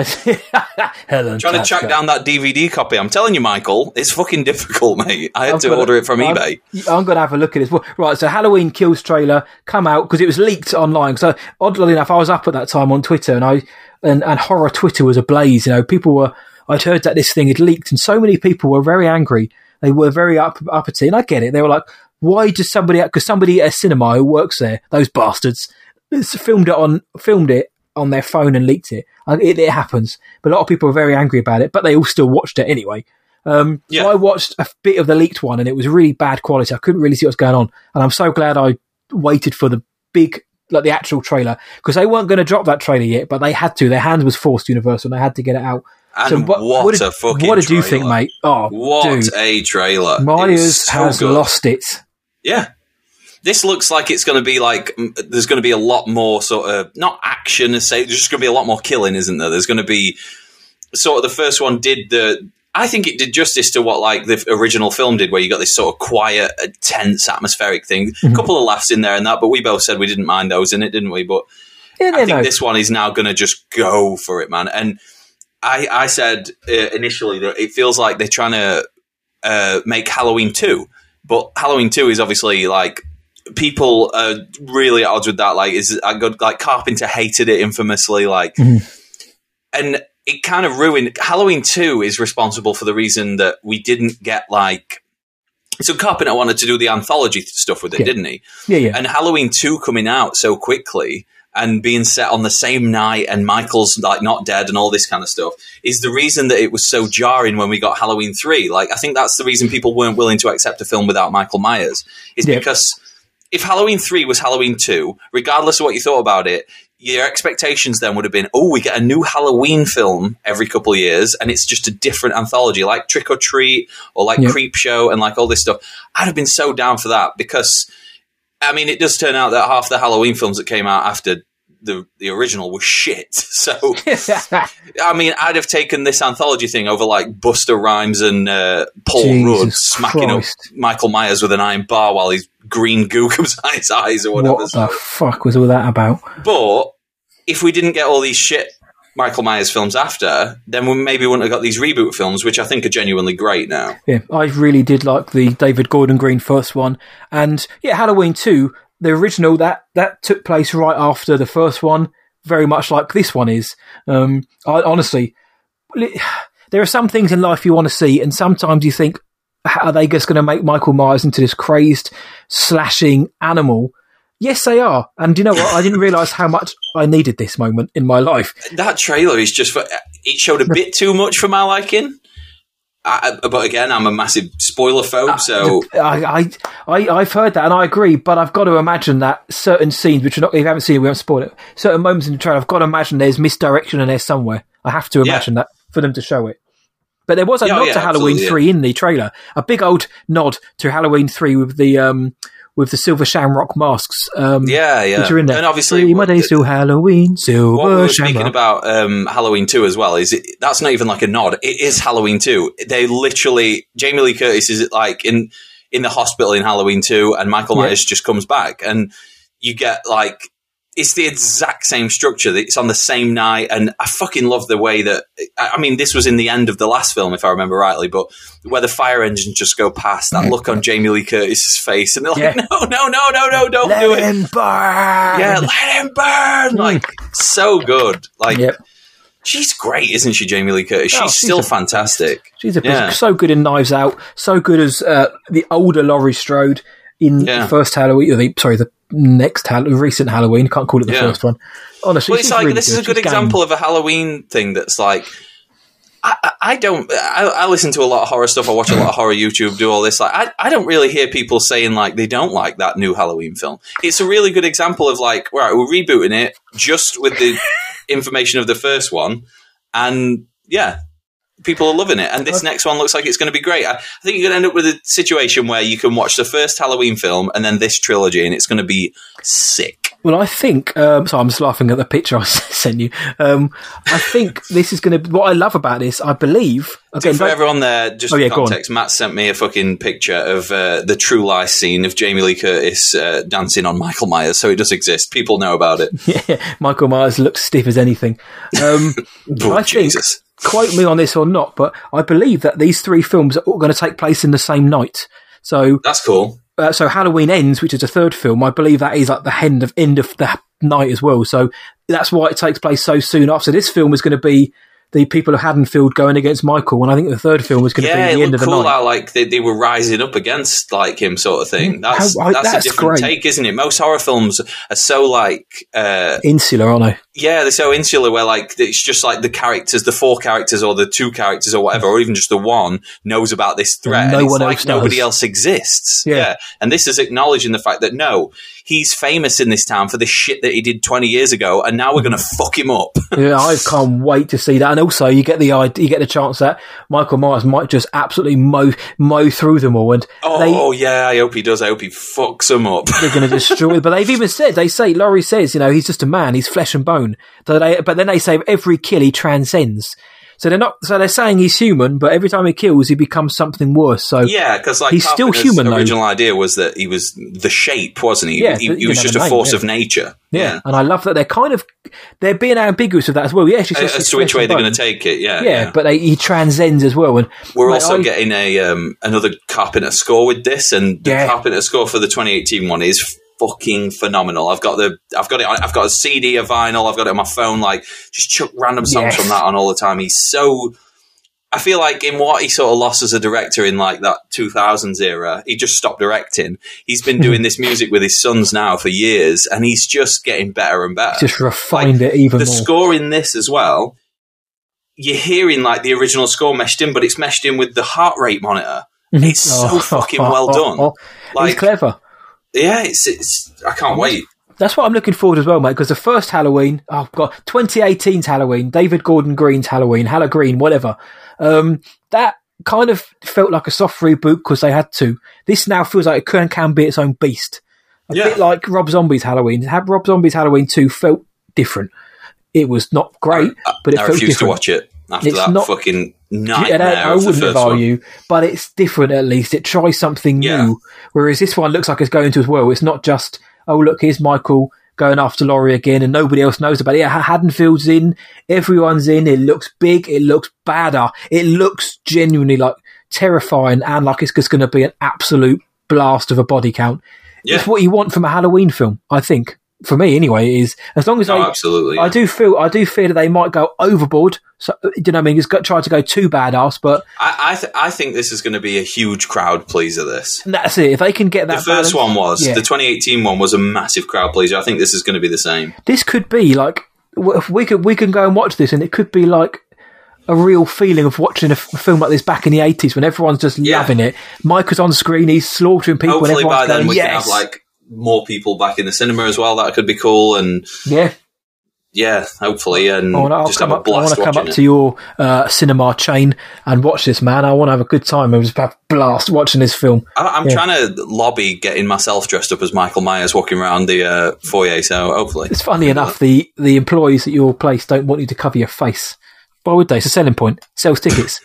Trying to track down that DVD copy. I'm telling you, Michael, it's fucking difficult, mate. I had to order it from eBay. I'm going to have a look at this. Right, so Halloween Kills trailer come out because it was leaked online. So oddly enough, I was up at that time on Twitter, and horror Twitter was ablaze. I'd heard that this thing had leaked, and so many people were very angry. They were very uppity, and I get it. They were like, why does somebody? Because somebody at a cinema who works there, those bastards, filmed it on their phone and leaked it. It happens, but a lot of people are very angry about it. But they all still watched it anyway. So I watched a bit of the leaked one, and it was really bad quality. I couldn't really see what's going on, and I'm so glad I waited for the big, like the actual trailer, because they weren't going to drop that trailer yet, but they had to. Their hand was forced, Universal, and they had to get it out. And what did you think, mate? Oh, what a trailer! Myers has lost it. Yeah. This looks like it's going to be like, there's going to be a lot more sort of, not action, there's just going to be a lot more killing, isn't there? There's going to be sort of, the first one I think it did justice to what like the original film did, where you got this sort of quiet, tense, atmospheric thing. A couple of laughs in there and that, but we both said we didn't mind those in it, didn't we? But I think this one is now going to just go for it, man. And I said initially that it feels like they're trying to make Halloween 2. But Halloween 2 is obviously like, people are really at odds with that. Like Carpenter hated it infamously, and it kind of ruined. Halloween 2 is responsible for the reason that we didn't get like. So Carpenter wanted to do the anthology stuff with it, didn't he? Yeah. And Halloween 2 coming out so quickly and being set on the same night, and Michael's like not dead and all this kind of stuff, is the reason that it was so jarring when we got Halloween 3. Like, I think that's the reason people weren't willing to accept a film without Michael Myers, is because if Halloween 3 was Halloween 2, regardless of what you thought about it, your expectations then would have been, we get a new Halloween film every couple of years, and it's just a different anthology, like Trick or Treat or like Creep Show and like all this stuff. I'd have been so down for that because, I mean, it does turn out that half the Halloween films that came out after the original was shit. So, I mean, I'd have taken this anthology thing over like Busta Rhymes and Paul Rudd smacking up Michael Myers with an iron bar while his green goo comes out his eyes or whatever. What the fuck was all that about? But if we didn't get all these shit Michael Myers films after, then we maybe wouldn't have got these reboot films, which I think are genuinely great now. Yeah, I really did like the David Gordon Green first one. And yeah, Halloween 2, the original, that took place right after the first one, very much like this one is. Honestly, there are some things in life you want to see, and sometimes you think, are they just going to make Michael Myers into this crazed, slashing animal? Yes, they are. And you know what? I didn't realise how much I needed this moment in my life. That trailer is just... it showed a bit too much for my liking. But again, I'm a massive spoiler phobe, so... I've heard that, and I agree, but I've got to imagine that certain scenes, which are not, if you haven't seen it, we won't spoil it, certain moments in the trailer, I've got to imagine there's misdirection in there somewhere. I have to imagine that for them to show it. But there was a nod to Halloween 3 in the trailer. A big old nod to Halloween 3 with the silver shamrock masks. Which are in there. And obviously... my days till Halloween, silver what we were shamrock. Speaking about Halloween 2 as well, that's not even like a nod. It is Halloween 2. They literally... Jamie Lee Curtis is like in the hospital in Halloween 2, and Michael Myers just comes back. And you get like... It's the exact same structure. It's on the same night, and I fucking love the way that... I mean, this was in the end of the last film, if I remember rightly, but where the fire engines just go past, that look on Jamie Lee Curtis's face, and they're like, no, don't do it. Let him burn! Yeah, let him burn! Like, so good. Like, she's great, isn't she, Jamie Lee Curtis? She's still fantastic. She's so good in Knives Out, so good as the older Laurie Strode in the first Halloween, the recent Halloween. I can't call it the first one. Honestly, well, it's like really this is a good example of a Halloween thing that's like, I listen to a lot of horror stuff. I watch a lot of horror YouTube, do all this. Like, I don't really hear people saying like they don't like that new Halloween film. It's a really good example of like, right, we're rebooting it just with the information of the first one, and people are loving it, and this next one looks like it's going to be great. I think you're going to end up with a situation where you can watch the first Halloween film and then this trilogy, and it's going to be sick. Well, I think... so I'm just laughing at the picture I sent you. I think this is going to... What I love about this, I believe... Again, for everyone there, just for context, Matt sent me a fucking picture of the True Lies scene of Jamie Lee Curtis dancing on Michael Myers, so it does exist. People know about it. Yeah, Michael Myers looks stiff as anything. I Jesus. think... Quote me on this or not, but I believe that these three films are all going to take place in the same night. So that's cool. So Halloween Ends, which is the third film, I believe that is like the end of the night as well. So that's why it takes place so soon after. This film is going to be the people of Haddonfield going against Michael, and I think the third film was going to be the end of the night. Yeah, like they were rising up against like him, sort of thing. That's a different take, isn't it? Most horror films are so like insular, aren't they? Yeah, they're so insular where like it's just like the characters, the four characters or the two characters or whatever, or even just the one knows about this threat. No one else nobody else exists. Yeah. And this is acknowledging the fact that no, he's famous in this town for the shit that he did 20 years ago, and now we're going to fuck him up. Yeah, I can't wait to see that. And also, you get the chance that Michael Myers might just absolutely mow through them all. And I hope he does. I hope he fucks them up. They're going to destroy. But they've even said, Laurie says, he's just a man. He's flesh and bone. But then they say every kill he transcends. So they're saying he's human, but every time he kills, he becomes something worse. So because like he's still human. The original idea was that he was the shape, wasn't he? Yeah, he was just a force of nature. Yeah, and I love that they're being ambiguous with that as well. Yeah, as to which way they're going to take it. Yeah. But he transcends as well. And we're also getting another Carpenter score with this, and the Carpenter score for the 2018 one is fucking phenomenal. I've got a CD, a vinyl, I've got it on my phone, like just chuck random songs from that on all the time. I feel like in what he sort of lost as a director in like that 2000s era, he just stopped directing. He's been doing this music with his sons now for years, and he's just getting better and better. Just refined it even more. The score in this as well, you're hearing like the original score meshed in, but it's meshed in with the heart rate monitor. It's so fucking well done. Like, he's clever. Yeah, it's I can't wait. That's what I'm looking forward as well, mate, because the first Halloween, 2018's Halloween, David Gordon Green's Halloween, Halloween, whatever, that kind of felt like a soft reboot because they had to. This now feels like it can be its own beast. A bit like Rob Zombie's Halloween. Rob Zombie's Halloween 2 felt different. It was not great, but it felt different. I refuse to watch it after fucking nightmare. I wouldn't advise you, but it's different at least. It tries something new, whereas this one looks like it's going to as well. It's not just, oh, look, here's Michael going after Laurie again and nobody else knows about it. Haddonfield's in, everyone's in, it looks big, it looks badder, it looks genuinely like terrifying and like it's just going to be an absolute blast of a body count. Yeah. It's what you want from a Halloween film, I think. For me, anyway, is as long as absolutely. I do fear that they might go overboard. So, do you know what I mean? Just try to go too badass, but I think this is going to be a huge crowd pleaser. This, and that's it. If they can get that, the first one was the 2018 one was a massive crowd pleaser. I think this is going to be the same. This could be like if we can go and watch this, and it could be like a real feeling of watching a film like this back in the 80s when everyone's just loving it. Michael's on screen, he's slaughtering people. Hopefully and by then going, we can have like more people back in the cinema as well. That could be cool. And hopefully. And I want to come up to your cinema chain and watch this, man. I want to have a good time and just have a blast watching this film. I'm trying to lobby getting myself dressed up as Michael Myers walking around the foyer, so hopefully. It's funny enough, the employees at your place don't want you to cover your face. Why would they? It's a selling point. Sells tickets.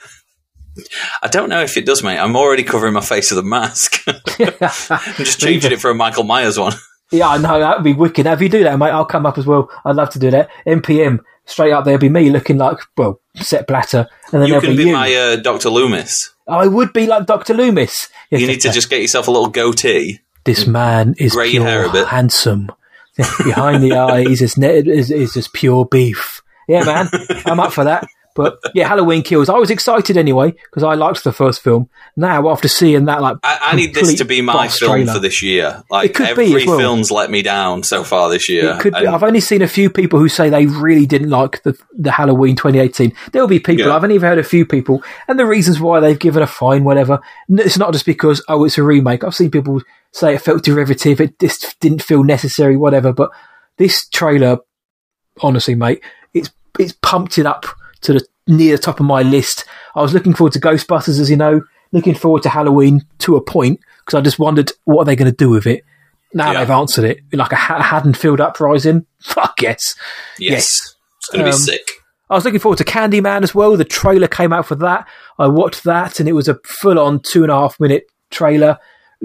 I don't know if it does, mate. I'm already covering my face with a mask. I'm just changing it for a Michael Myers one. Yeah, I know. That would be wicked. Now, if you do that, mate, I'll come up as well. I'd love to do that. NPM, straight up there, be me looking like, well, Sepp Blatter. And then you can be my Dr. Loomis. I would be like Dr. Loomis. Yes, you need to just get yourself a little goatee. This man is grey hair a bit. Handsome. Behind the eyes is just pure beef. Yeah, man. I'm up for that. But yeah, Halloween Kills. I was excited anyway because I liked the first film. Now, after seeing that, like I need this to be my film for this year. Like it could every film's let me down so far this year. It could be. I've only seen a few people who say they really didn't like the Halloween 2018. There'll be people. I've only heard a few people, and the reasons why they've given a fine, whatever. It's not just because it's a remake. I've seen people say it felt derivative. It just didn't feel necessary, whatever. But this trailer, honestly, mate, it's pumped it up to near the top of my list. I was looking forward to Ghostbusters, as you know, looking forward to Halloween to a point, because I just wondered what are they going to do with it. Now they've answered it. Like a Haddonfield uprising. Fuck yes. Yes. It's going to be sick. I was looking forward to Candyman as well. The trailer came out for that. I watched that, and it was a full-on 2.5 minute trailer.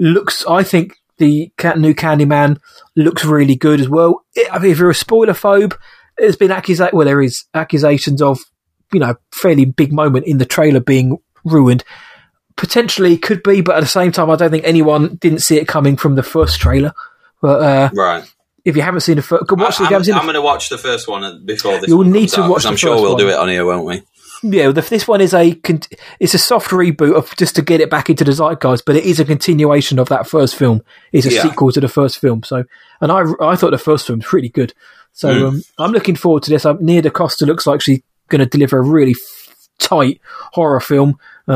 I think the new Candyman looks really good as well. If you're a spoiler phobe, there's been there is accusations of, fairly big moment in the trailer being ruined. Potentially could be, but at the same time, I don't think anyone didn't see it coming from the first trailer. But right, if you haven't seen the first, watch. I'm going to watch the first one before this. You'll need to watch. I'm sure we'll do it on here, won't we? Yeah, this one is it's a soft reboot of just to get it back into the zeitgeist, but it is a continuation of that first film. It's a sequel to the first film. So, and I thought the first film was really good. So I'm looking forward to this. Nia DaCosta looks like she's going to deliver a really tight horror film.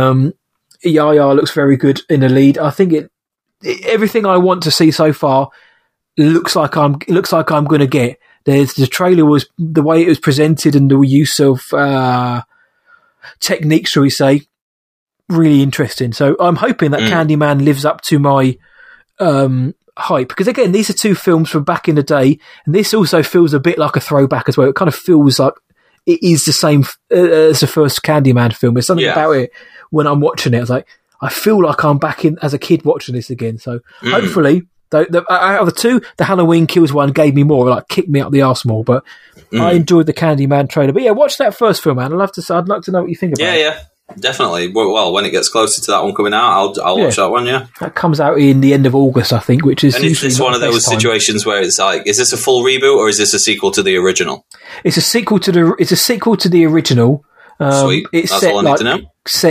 Yaya looks very good in the lead. I think everything I want to see so far looks like I'm going to get. The trailer was the way it was presented and the use of techniques, shall we say, really interesting. So I'm hoping that Candyman lives up to my hype, because again, these are two films from back in the day, and this also feels a bit like a throwback as well. It kind of feels like it is the same as the first Candyman film. There's something about it when I'm watching it. I was like, I feel like I'm back in as a kid watching this again. So hopefully, out of the two, the Halloween Kills one gave me more, like kicked me up the arse more. But I enjoyed the Candyman trailer. But yeah, watch that first film, man. I'd like to know what you think about it. Yeah. Definitely. Well, when it gets closer to that one coming out, I'll watch that one. Yeah, that comes out in the end of August, I think. Which is, and it's one of those situations where it's like, is this a full reboot or is this a sequel to the original? It's a sequel to the original. Sweet. It's that's set, all I need to know.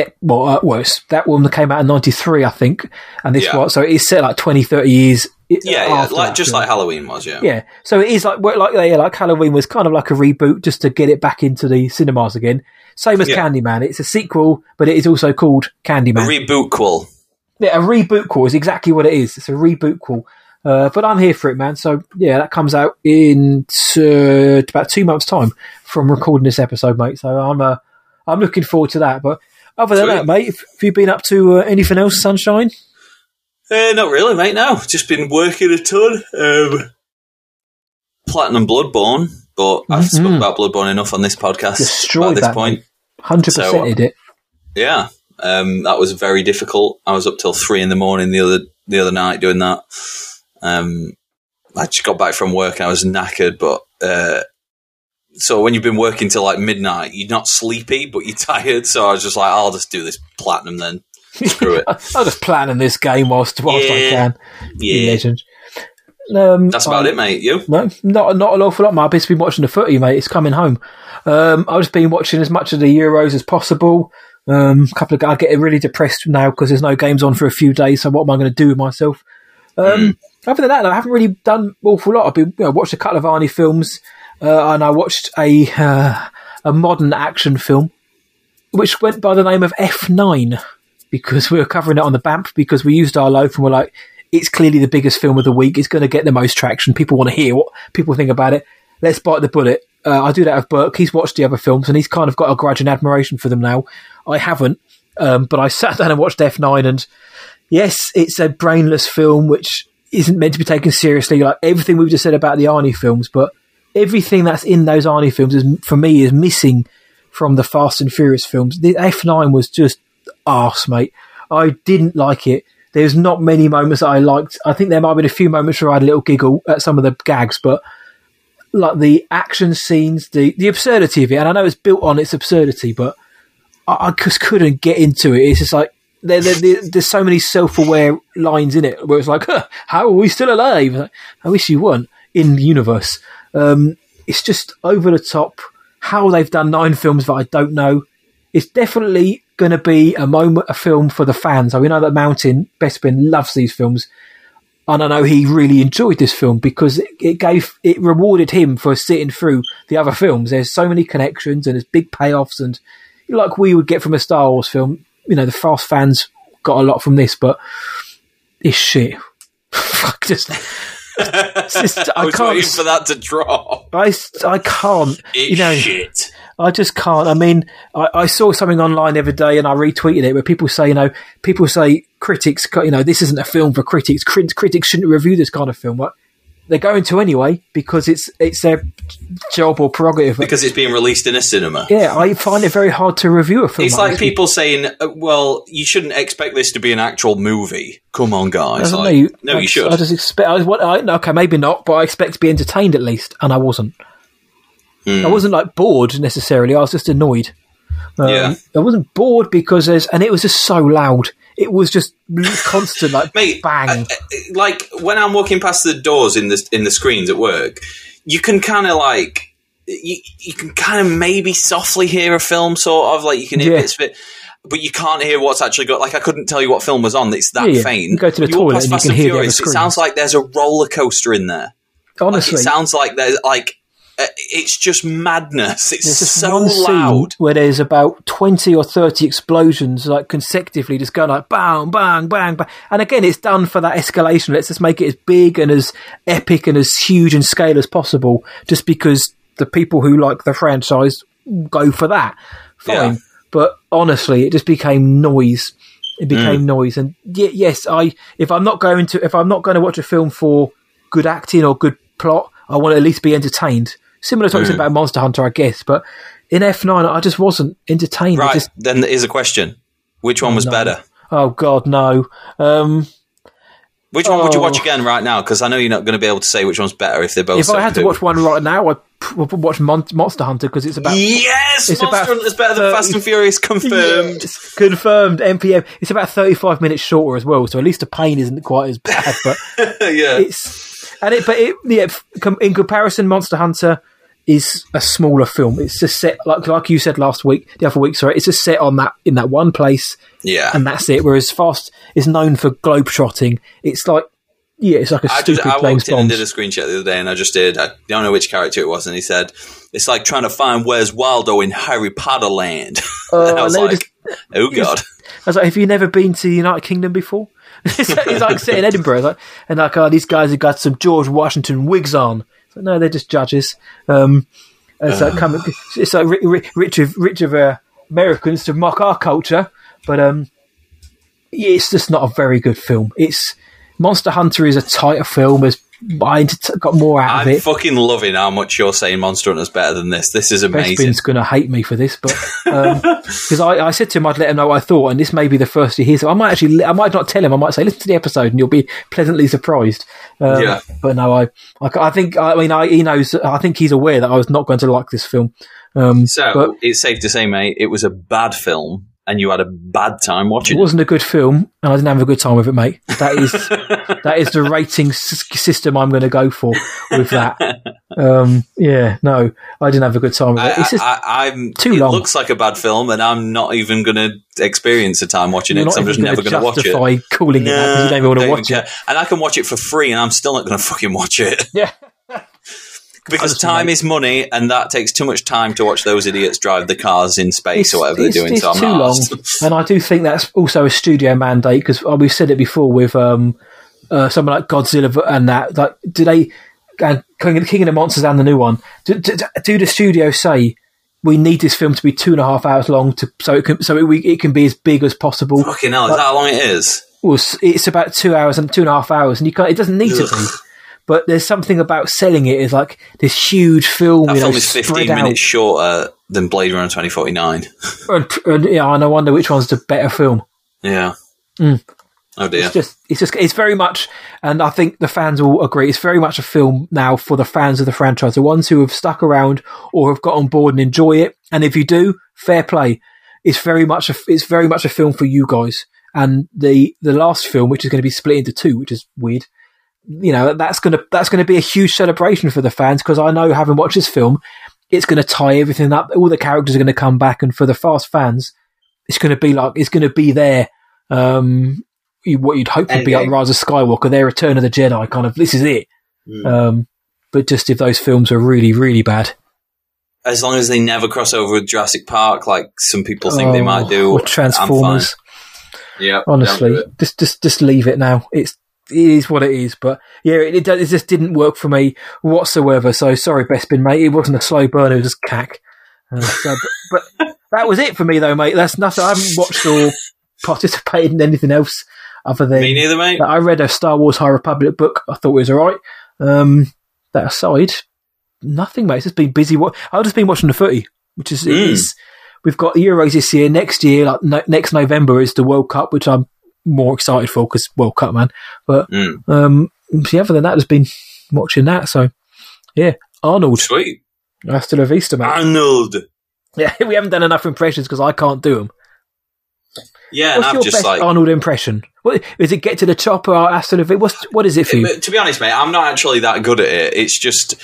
That one came out in 93, I think, and this one, so it's set like 20, 30 years. Like Halloween was. Yeah. So it is like Halloween was kind of like a reboot, just to get it back into the cinemas again. Same as Candyman. It's a sequel, but it is also called Candyman. A reboot-quel. Yeah, a reboot-quel is exactly what it is. It's a reboot-quel. But I'm here for it, man. So yeah, that comes out in about 2 months' time from recording this episode, mate. So I'm looking forward to that. But other than that, mate, have you been up to anything else, Sunshine? Not really, mate. No, just been working a ton. Platinum Bloodborne, but I've spoken about Bloodborne enough on this podcast. Destroyed at this that, point. 100%ed it. Yeah, that was very difficult. I was up till 3 a.m. the other night doing that. I just got back from work and I was knackered, but so when you've been working till like midnight, you're not sleepy, but you're tired. So I was just like, I'll just do this platinum then. Screw it. I'll just plan this game whilst I can. Yeah. Legend. That's about it, mate. You? No, not an awful lot, mate. I've just been watching the footy, mate. It's coming home. I've just been watching as much of the Euros as possible. I get really depressed now because there's no games on for a few days. So what am I going to do with myself? Other than that, I haven't really done an awful lot. I've been watched a couple of Arnie films, and I watched a modern action film, which went by the name of F9 because we were covering it on the BAMP because we used our loaf and we're like, it's clearly the biggest film of the week. It's going to get the most traction. People want to hear what people think about it. Let's bite the bullet. I do that with Burke. He's watched the other films and he's kind of got a grudge and admiration for them now. I haven't, but I sat down and watched F9 and yes, it's a brainless film which isn't meant to be taken seriously, like everything we've just said about the Arnie films, but everything that's in those Arnie films for me is missing from the Fast and Furious films. The F9 was just arse, mate. I didn't like it. There's not many moments that I liked. I think there might have been a few moments where I had a little giggle at some of the gags, but like the action scenes, the absurdity of it, and I know it's built on its absurdity, but I just couldn't get into it. It's just like there's so many self-aware lines in it where it's like, how are we still alive? Like, I wish you weren't in the universe. It's just over the top. How they've done 9 films that I don't know. It's definitely going to be a film for the fans. We know that Mountain Bespin loves these films, and I know he really enjoyed this film because it rewarded him for sitting through the other films. There's so many connections and there's big payoffs, and like we would get from a Star Wars film, the Fast fans got a lot from this, but it's shit. I was waiting for that to drop. I can't. It's shit. I just can't. I mean, I saw something online the other day and I retweeted it where people say critics, this isn't a film for critics. Critics shouldn't review this kind of film. What? They're going to anyway because it's their job or prerogative. Because it's being released in a cinema. Yeah, I find it very hard to review a film. It's like people saying, well, you shouldn't expect this to be an actual movie. Come on, guys. You should. I just expect... okay, maybe not, but I expect to be entertained at least, and I wasn't. I wasn't bored necessarily. I was just annoyed. I wasn't bored because and it was just so loud. It was just constant, Mate, bang. When I'm walking past the doors in the screens at work, you can kind of you can kind of maybe softly hear a film, sort of you can hear bits of it, but you can't hear what's actually got. I couldn't tell you what film was on. It's that faint. You go to the toilet and you can hear the screen. It sounds like there's a roller coaster in there. Honestly, it sounds like there's it's just madness. It's just so loud. Where there's about 20 or 30 explosions consecutively just going bang, bang, bang, bang. And again, it's done for that escalation. Let's just make it as big and as epic and as huge in scale as possible just because the people who like the franchise go for that. Fine. Yeah. But honestly, it just became noise. It became noise. And yes, if I'm not going to watch a film for good acting or good plot, I want to at least be entertained. Similar to what you said about Monster Hunter, I guess, but in F9, I just wasn't entertained. Right, then here's a question. Which one was better? Oh, God, no. Which one would you watch again right now? Because I know you're not going to be able to say which one's better if they're both. If I had to watch one right now, I would watch Monster Hunter because it's about. Yes, Monster Hunter is better than Fast and Furious. Confirmed. Yes, confirmed. MPM. It's about 35 minutes shorter as well, so at least the pain isn't quite as bad. But yeah, in comparison, Monster Hunter is a smaller film. It's just set like you said the other week. Sorry, it's just set in that one place. Yeah, and that's it. Whereas Fast is known for globetrotting. It's like a stupid I James walked in Bond. and did a screen check the other day, and I don't know which character it was, and he said it's like trying to find Where's Waldo in Harry Potter Land. And I was like, oh God. I was like, have you never been to the United Kingdom before? It's like set in Edinburgh, these guys have got some George Washington wigs on. Like, no, they're just judges. It's like rich of Americans to mock our culture, but it's just not a very good film. Monster Hunter is a tighter film. I got more out of it. I'm fucking loving how much you're saying Monster Hunter's better than this. This is amazing. Bespin's going to hate me for this, but because I said to him I'd let him know what I thought, and this may be the first he hears. I might not tell him. I might say listen to the episode, and you'll be pleasantly surprised. But no, I think he knows. I think he's aware that I was not going to like this film. But it's safe to say, mate, it was a bad film. And you had a bad time watching it. It wasn't a good film, and I didn't have a good time with it, mate. That is the rating system I'm going to go for with that. No, I didn't have a good time with it. It's just too long. It looks like a bad film, and I'm not even going to experience a time watching it because I'm just never going to watch it. Justify calling it that because you don't even want to watch it. And I can watch it for free, and I'm still not going to fucking watch it. Yeah. Because time is money, and that takes too much time to watch those idiots drive the cars in space or whatever they're doing. It's too long, and I do think that's also a studio mandate because we've said it before with something like Godzilla and that. Like, do they King of the Monsters and the new one? Do the studio say we need this film to be 2.5 hours long so it can be as big as possible? Fucking hell, is that how long it is? Well, it's about 2 hours and 2.5 hours, and it doesn't need to be. But there's something about selling it as like this huge film. That film is 15 minutes shorter than Blade Runner 2049. and I wonder which one's the better film. Yeah. Oh dear. It's very much, and I think the fans will agree, it's very much a film now for the fans of the franchise, the ones who have stuck around or have got on board and enjoy it. And if you do, fair play. It's very much a film for you guys. And the last film, which is going to be split into two, which is weird. That's going to be a huge celebration for the fans because I know, having watched this film, it's going to tie everything up. All the characters are going to come back, and for the Fast fans, it's going to be their what you'd hope would be like Rise of Skywalker, their Return of the Jedi kind of. This is it. But just if those films are really, really bad, as long as they never cross over with Jurassic Park, like some people think they might do, or Transformers. Yeah, honestly, just leave it now. It is what it is, but yeah, it just didn't work for me whatsoever. So sorry, Bespin, mate. It wasn't a slow burn; it was just cack. But that was it for me, though, mate. That's nothing. I haven't watched or participated in anything else other than me neither, mate. I read a Star Wars High Republic book. I thought it was all right. That aside, nothing, mate. It's just been busy. I've just been watching the footy, which is we've got the Euros this year. Next year, next November, is the World Cup, which I'm more excited for because World Cup, man. But other than that, just been watching that. So yeah, Arnold. Sweet. Hasta la vista, mate. Arnold. Yeah, we haven't done enough impressions because I can't do them. Yeah, what's and your best Arnold impression? What is it? Get to the chopper or Hasta la vista? What is it for you? To be honest, mate, I'm not actually that good at it. It's just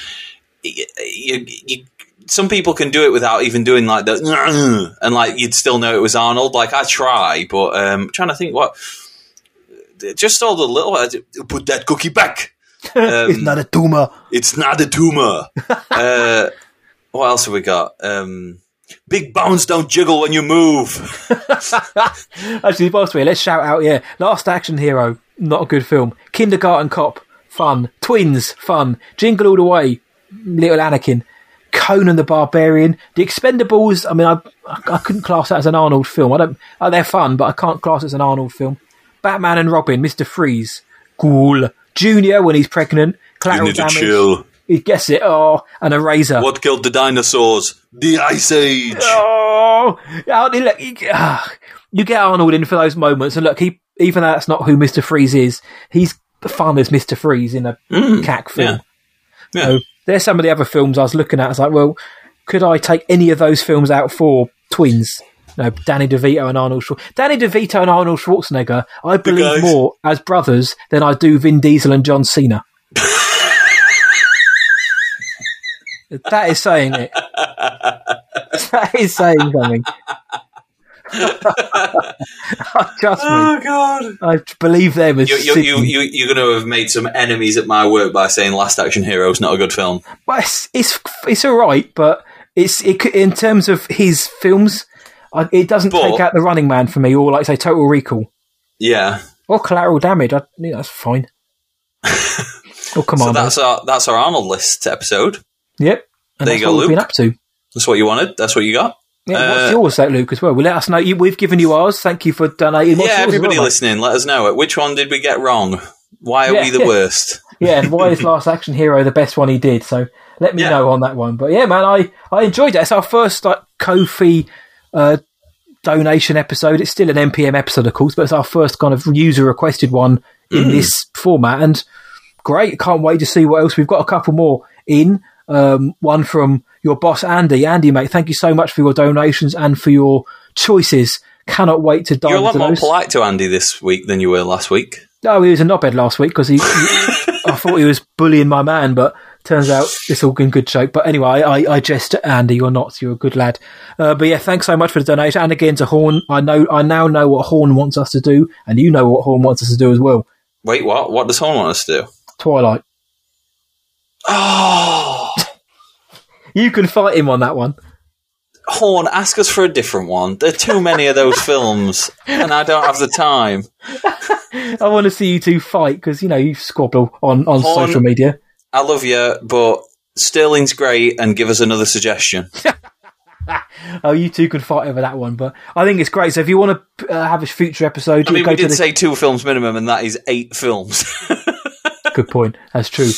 some people can do it without even doing like the and like you'd still know it was Arnold. Like I try, but I'm trying to think what. Just all the little put that cookie back. It's not a tumor. It's not a tumor. What else have we got? Big bones don't jiggle when you move. Actually, boss me, let's shout out, yeah. Last Action Hero, not a good film. Kindergarten Cop, fun. Twins, fun. Jingle All the Way, Little Anakin. Conan the Barbarian. The Expendables, I mean, I couldn't class that as an Arnold film. They're fun, but I can't class it as an Arnold film. Batman and Robin, Mr. Freeze. Cool. Junior, when he's pregnant. Collateral Damage. Chill. He gets it. Oh, and a razor. What killed the dinosaurs? The Ice Age. Oh, look, you get Arnold in for those moments, and look, even though that's not who Mr. Freeze is, he's fun as Mr. Freeze in a CAC film. Yeah. So there's some of the other films I was looking at. I was like, well, could I take any of those films out for Twins? No, Danny DeVito and Arnold Schwarzenegger. Danny DeVito and Arnold Schwarzenegger, I believe more as brothers than I do Vin Diesel and John Cena. That is saying it. That is saying something. Trust me. Oh God! I believe them as you're going to have made some enemies at my work by saying Last Action Hero is not a good film. Well, it's all right, but in terms of his films, it doesn't take out The Running Man for me, or like say Total Recall. Yeah. Or Collateral Damage. That's fine. Oh, come on. So that's our Arnold list episode. Yep. And there you go, Luke. We've been up to. That's what you wanted. That's what you got. Yeah, what's yours, that, Luke, as well? Well, let us know. We've given you ours. Thank you for donating. What's yours everybody listening, let us know. Which one did we get wrong? Why are we the worst? Yeah, and why is Last Action Hero the best one he did? So let me know on that one. But yeah, man, I enjoyed it. It's our first Ko-fi donation episode. It's still an NPM episode, of course, but it's our first kind of user-requested one in this format. And great. Can't wait to see what else. We've got a couple more in. One from your boss, Andy. Andy, mate, thank you so much for your donations and for your choices. Cannot wait to dive into those. You're a lot more polite to Andy this week than you were last week. Oh, he was a knobhead last week because I thought he was bullying my man, but turns out it's all in good shape. But anyway, I jest at Andy. You're not. You're a good lad. But yeah, thanks so much for the donation. And again to Horn. I now know what Horn wants us to do, and you know what Horn wants us to do as well. Wait, what? What does Horn want us to do? Twilight. Oh! You can fight him on that one. Horn, ask us for a different one. There are too many of those films, and I don't have the time. I want to see you two fight, because, you squabble on Horn, social media. I love you, but Sterling's great, and give us another suggestion. Oh, you two can fight over that one, but I think it's great. So if you want to have a future episode... we did say 2 films minimum, and that is 8 films. Good point. That's true.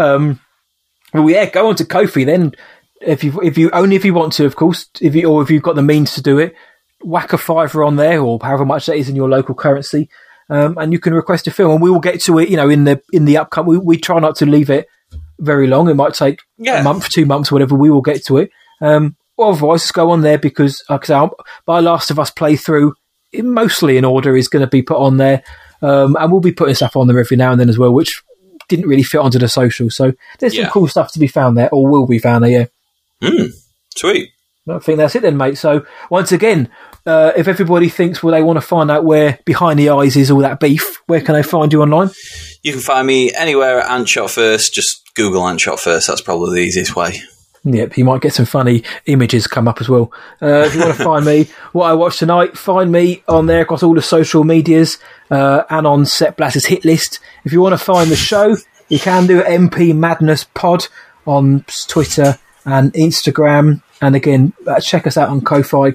Well, yeah, go on to Ko-fi then. If you want to, of course, if you've got the means to do it, whack a $5 on there, or however much that is in your local currency, and you can request a film, and we will get to it. In the upcoming, we try not to leave it very long. It might take a month, 2 months, whatever. We will get to it. Otherwise, just go on there because, like I say, my Last of Us playthrough, mostly in order, is going to be put on there, and we'll be putting stuff on there every now and then as well, which didn't really fit onto the social. So there's some cool stuff to be found there, or will be found there. Yeah. Sweet. I think that's it then, mate. So once again, if everybody thinks, they want to find out where Behind the Eyes is all that beef, where can they find you online? You can find me anywhere at Antshot First. Just Google Antshot First. That's probably the easiest way. Yep, you might get some funny images come up as well. If you want to find me, what I watched tonight, find me on there across all the social medias and on Set Blaster's hit list. If you want to find the show, you can do MP Madness Pod on Twitter and Instagram. And again, check us out on Ko-Fi,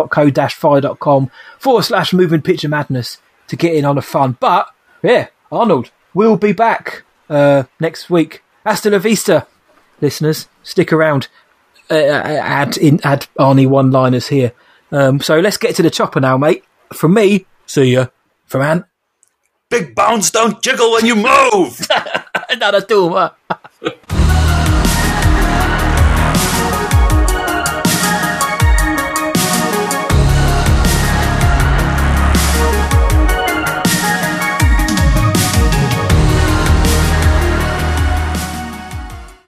ko-fi.com/Moving Picture Madness to get in on the fun. But, yeah, Arnold will be back next week. Hasta la vista, listeners. Stick around. Add Arnie one-liners here. So let's get to the chopper now, mate. From me, see ya. From Ant. Big bounce, don't jiggle when you move! Nada, too.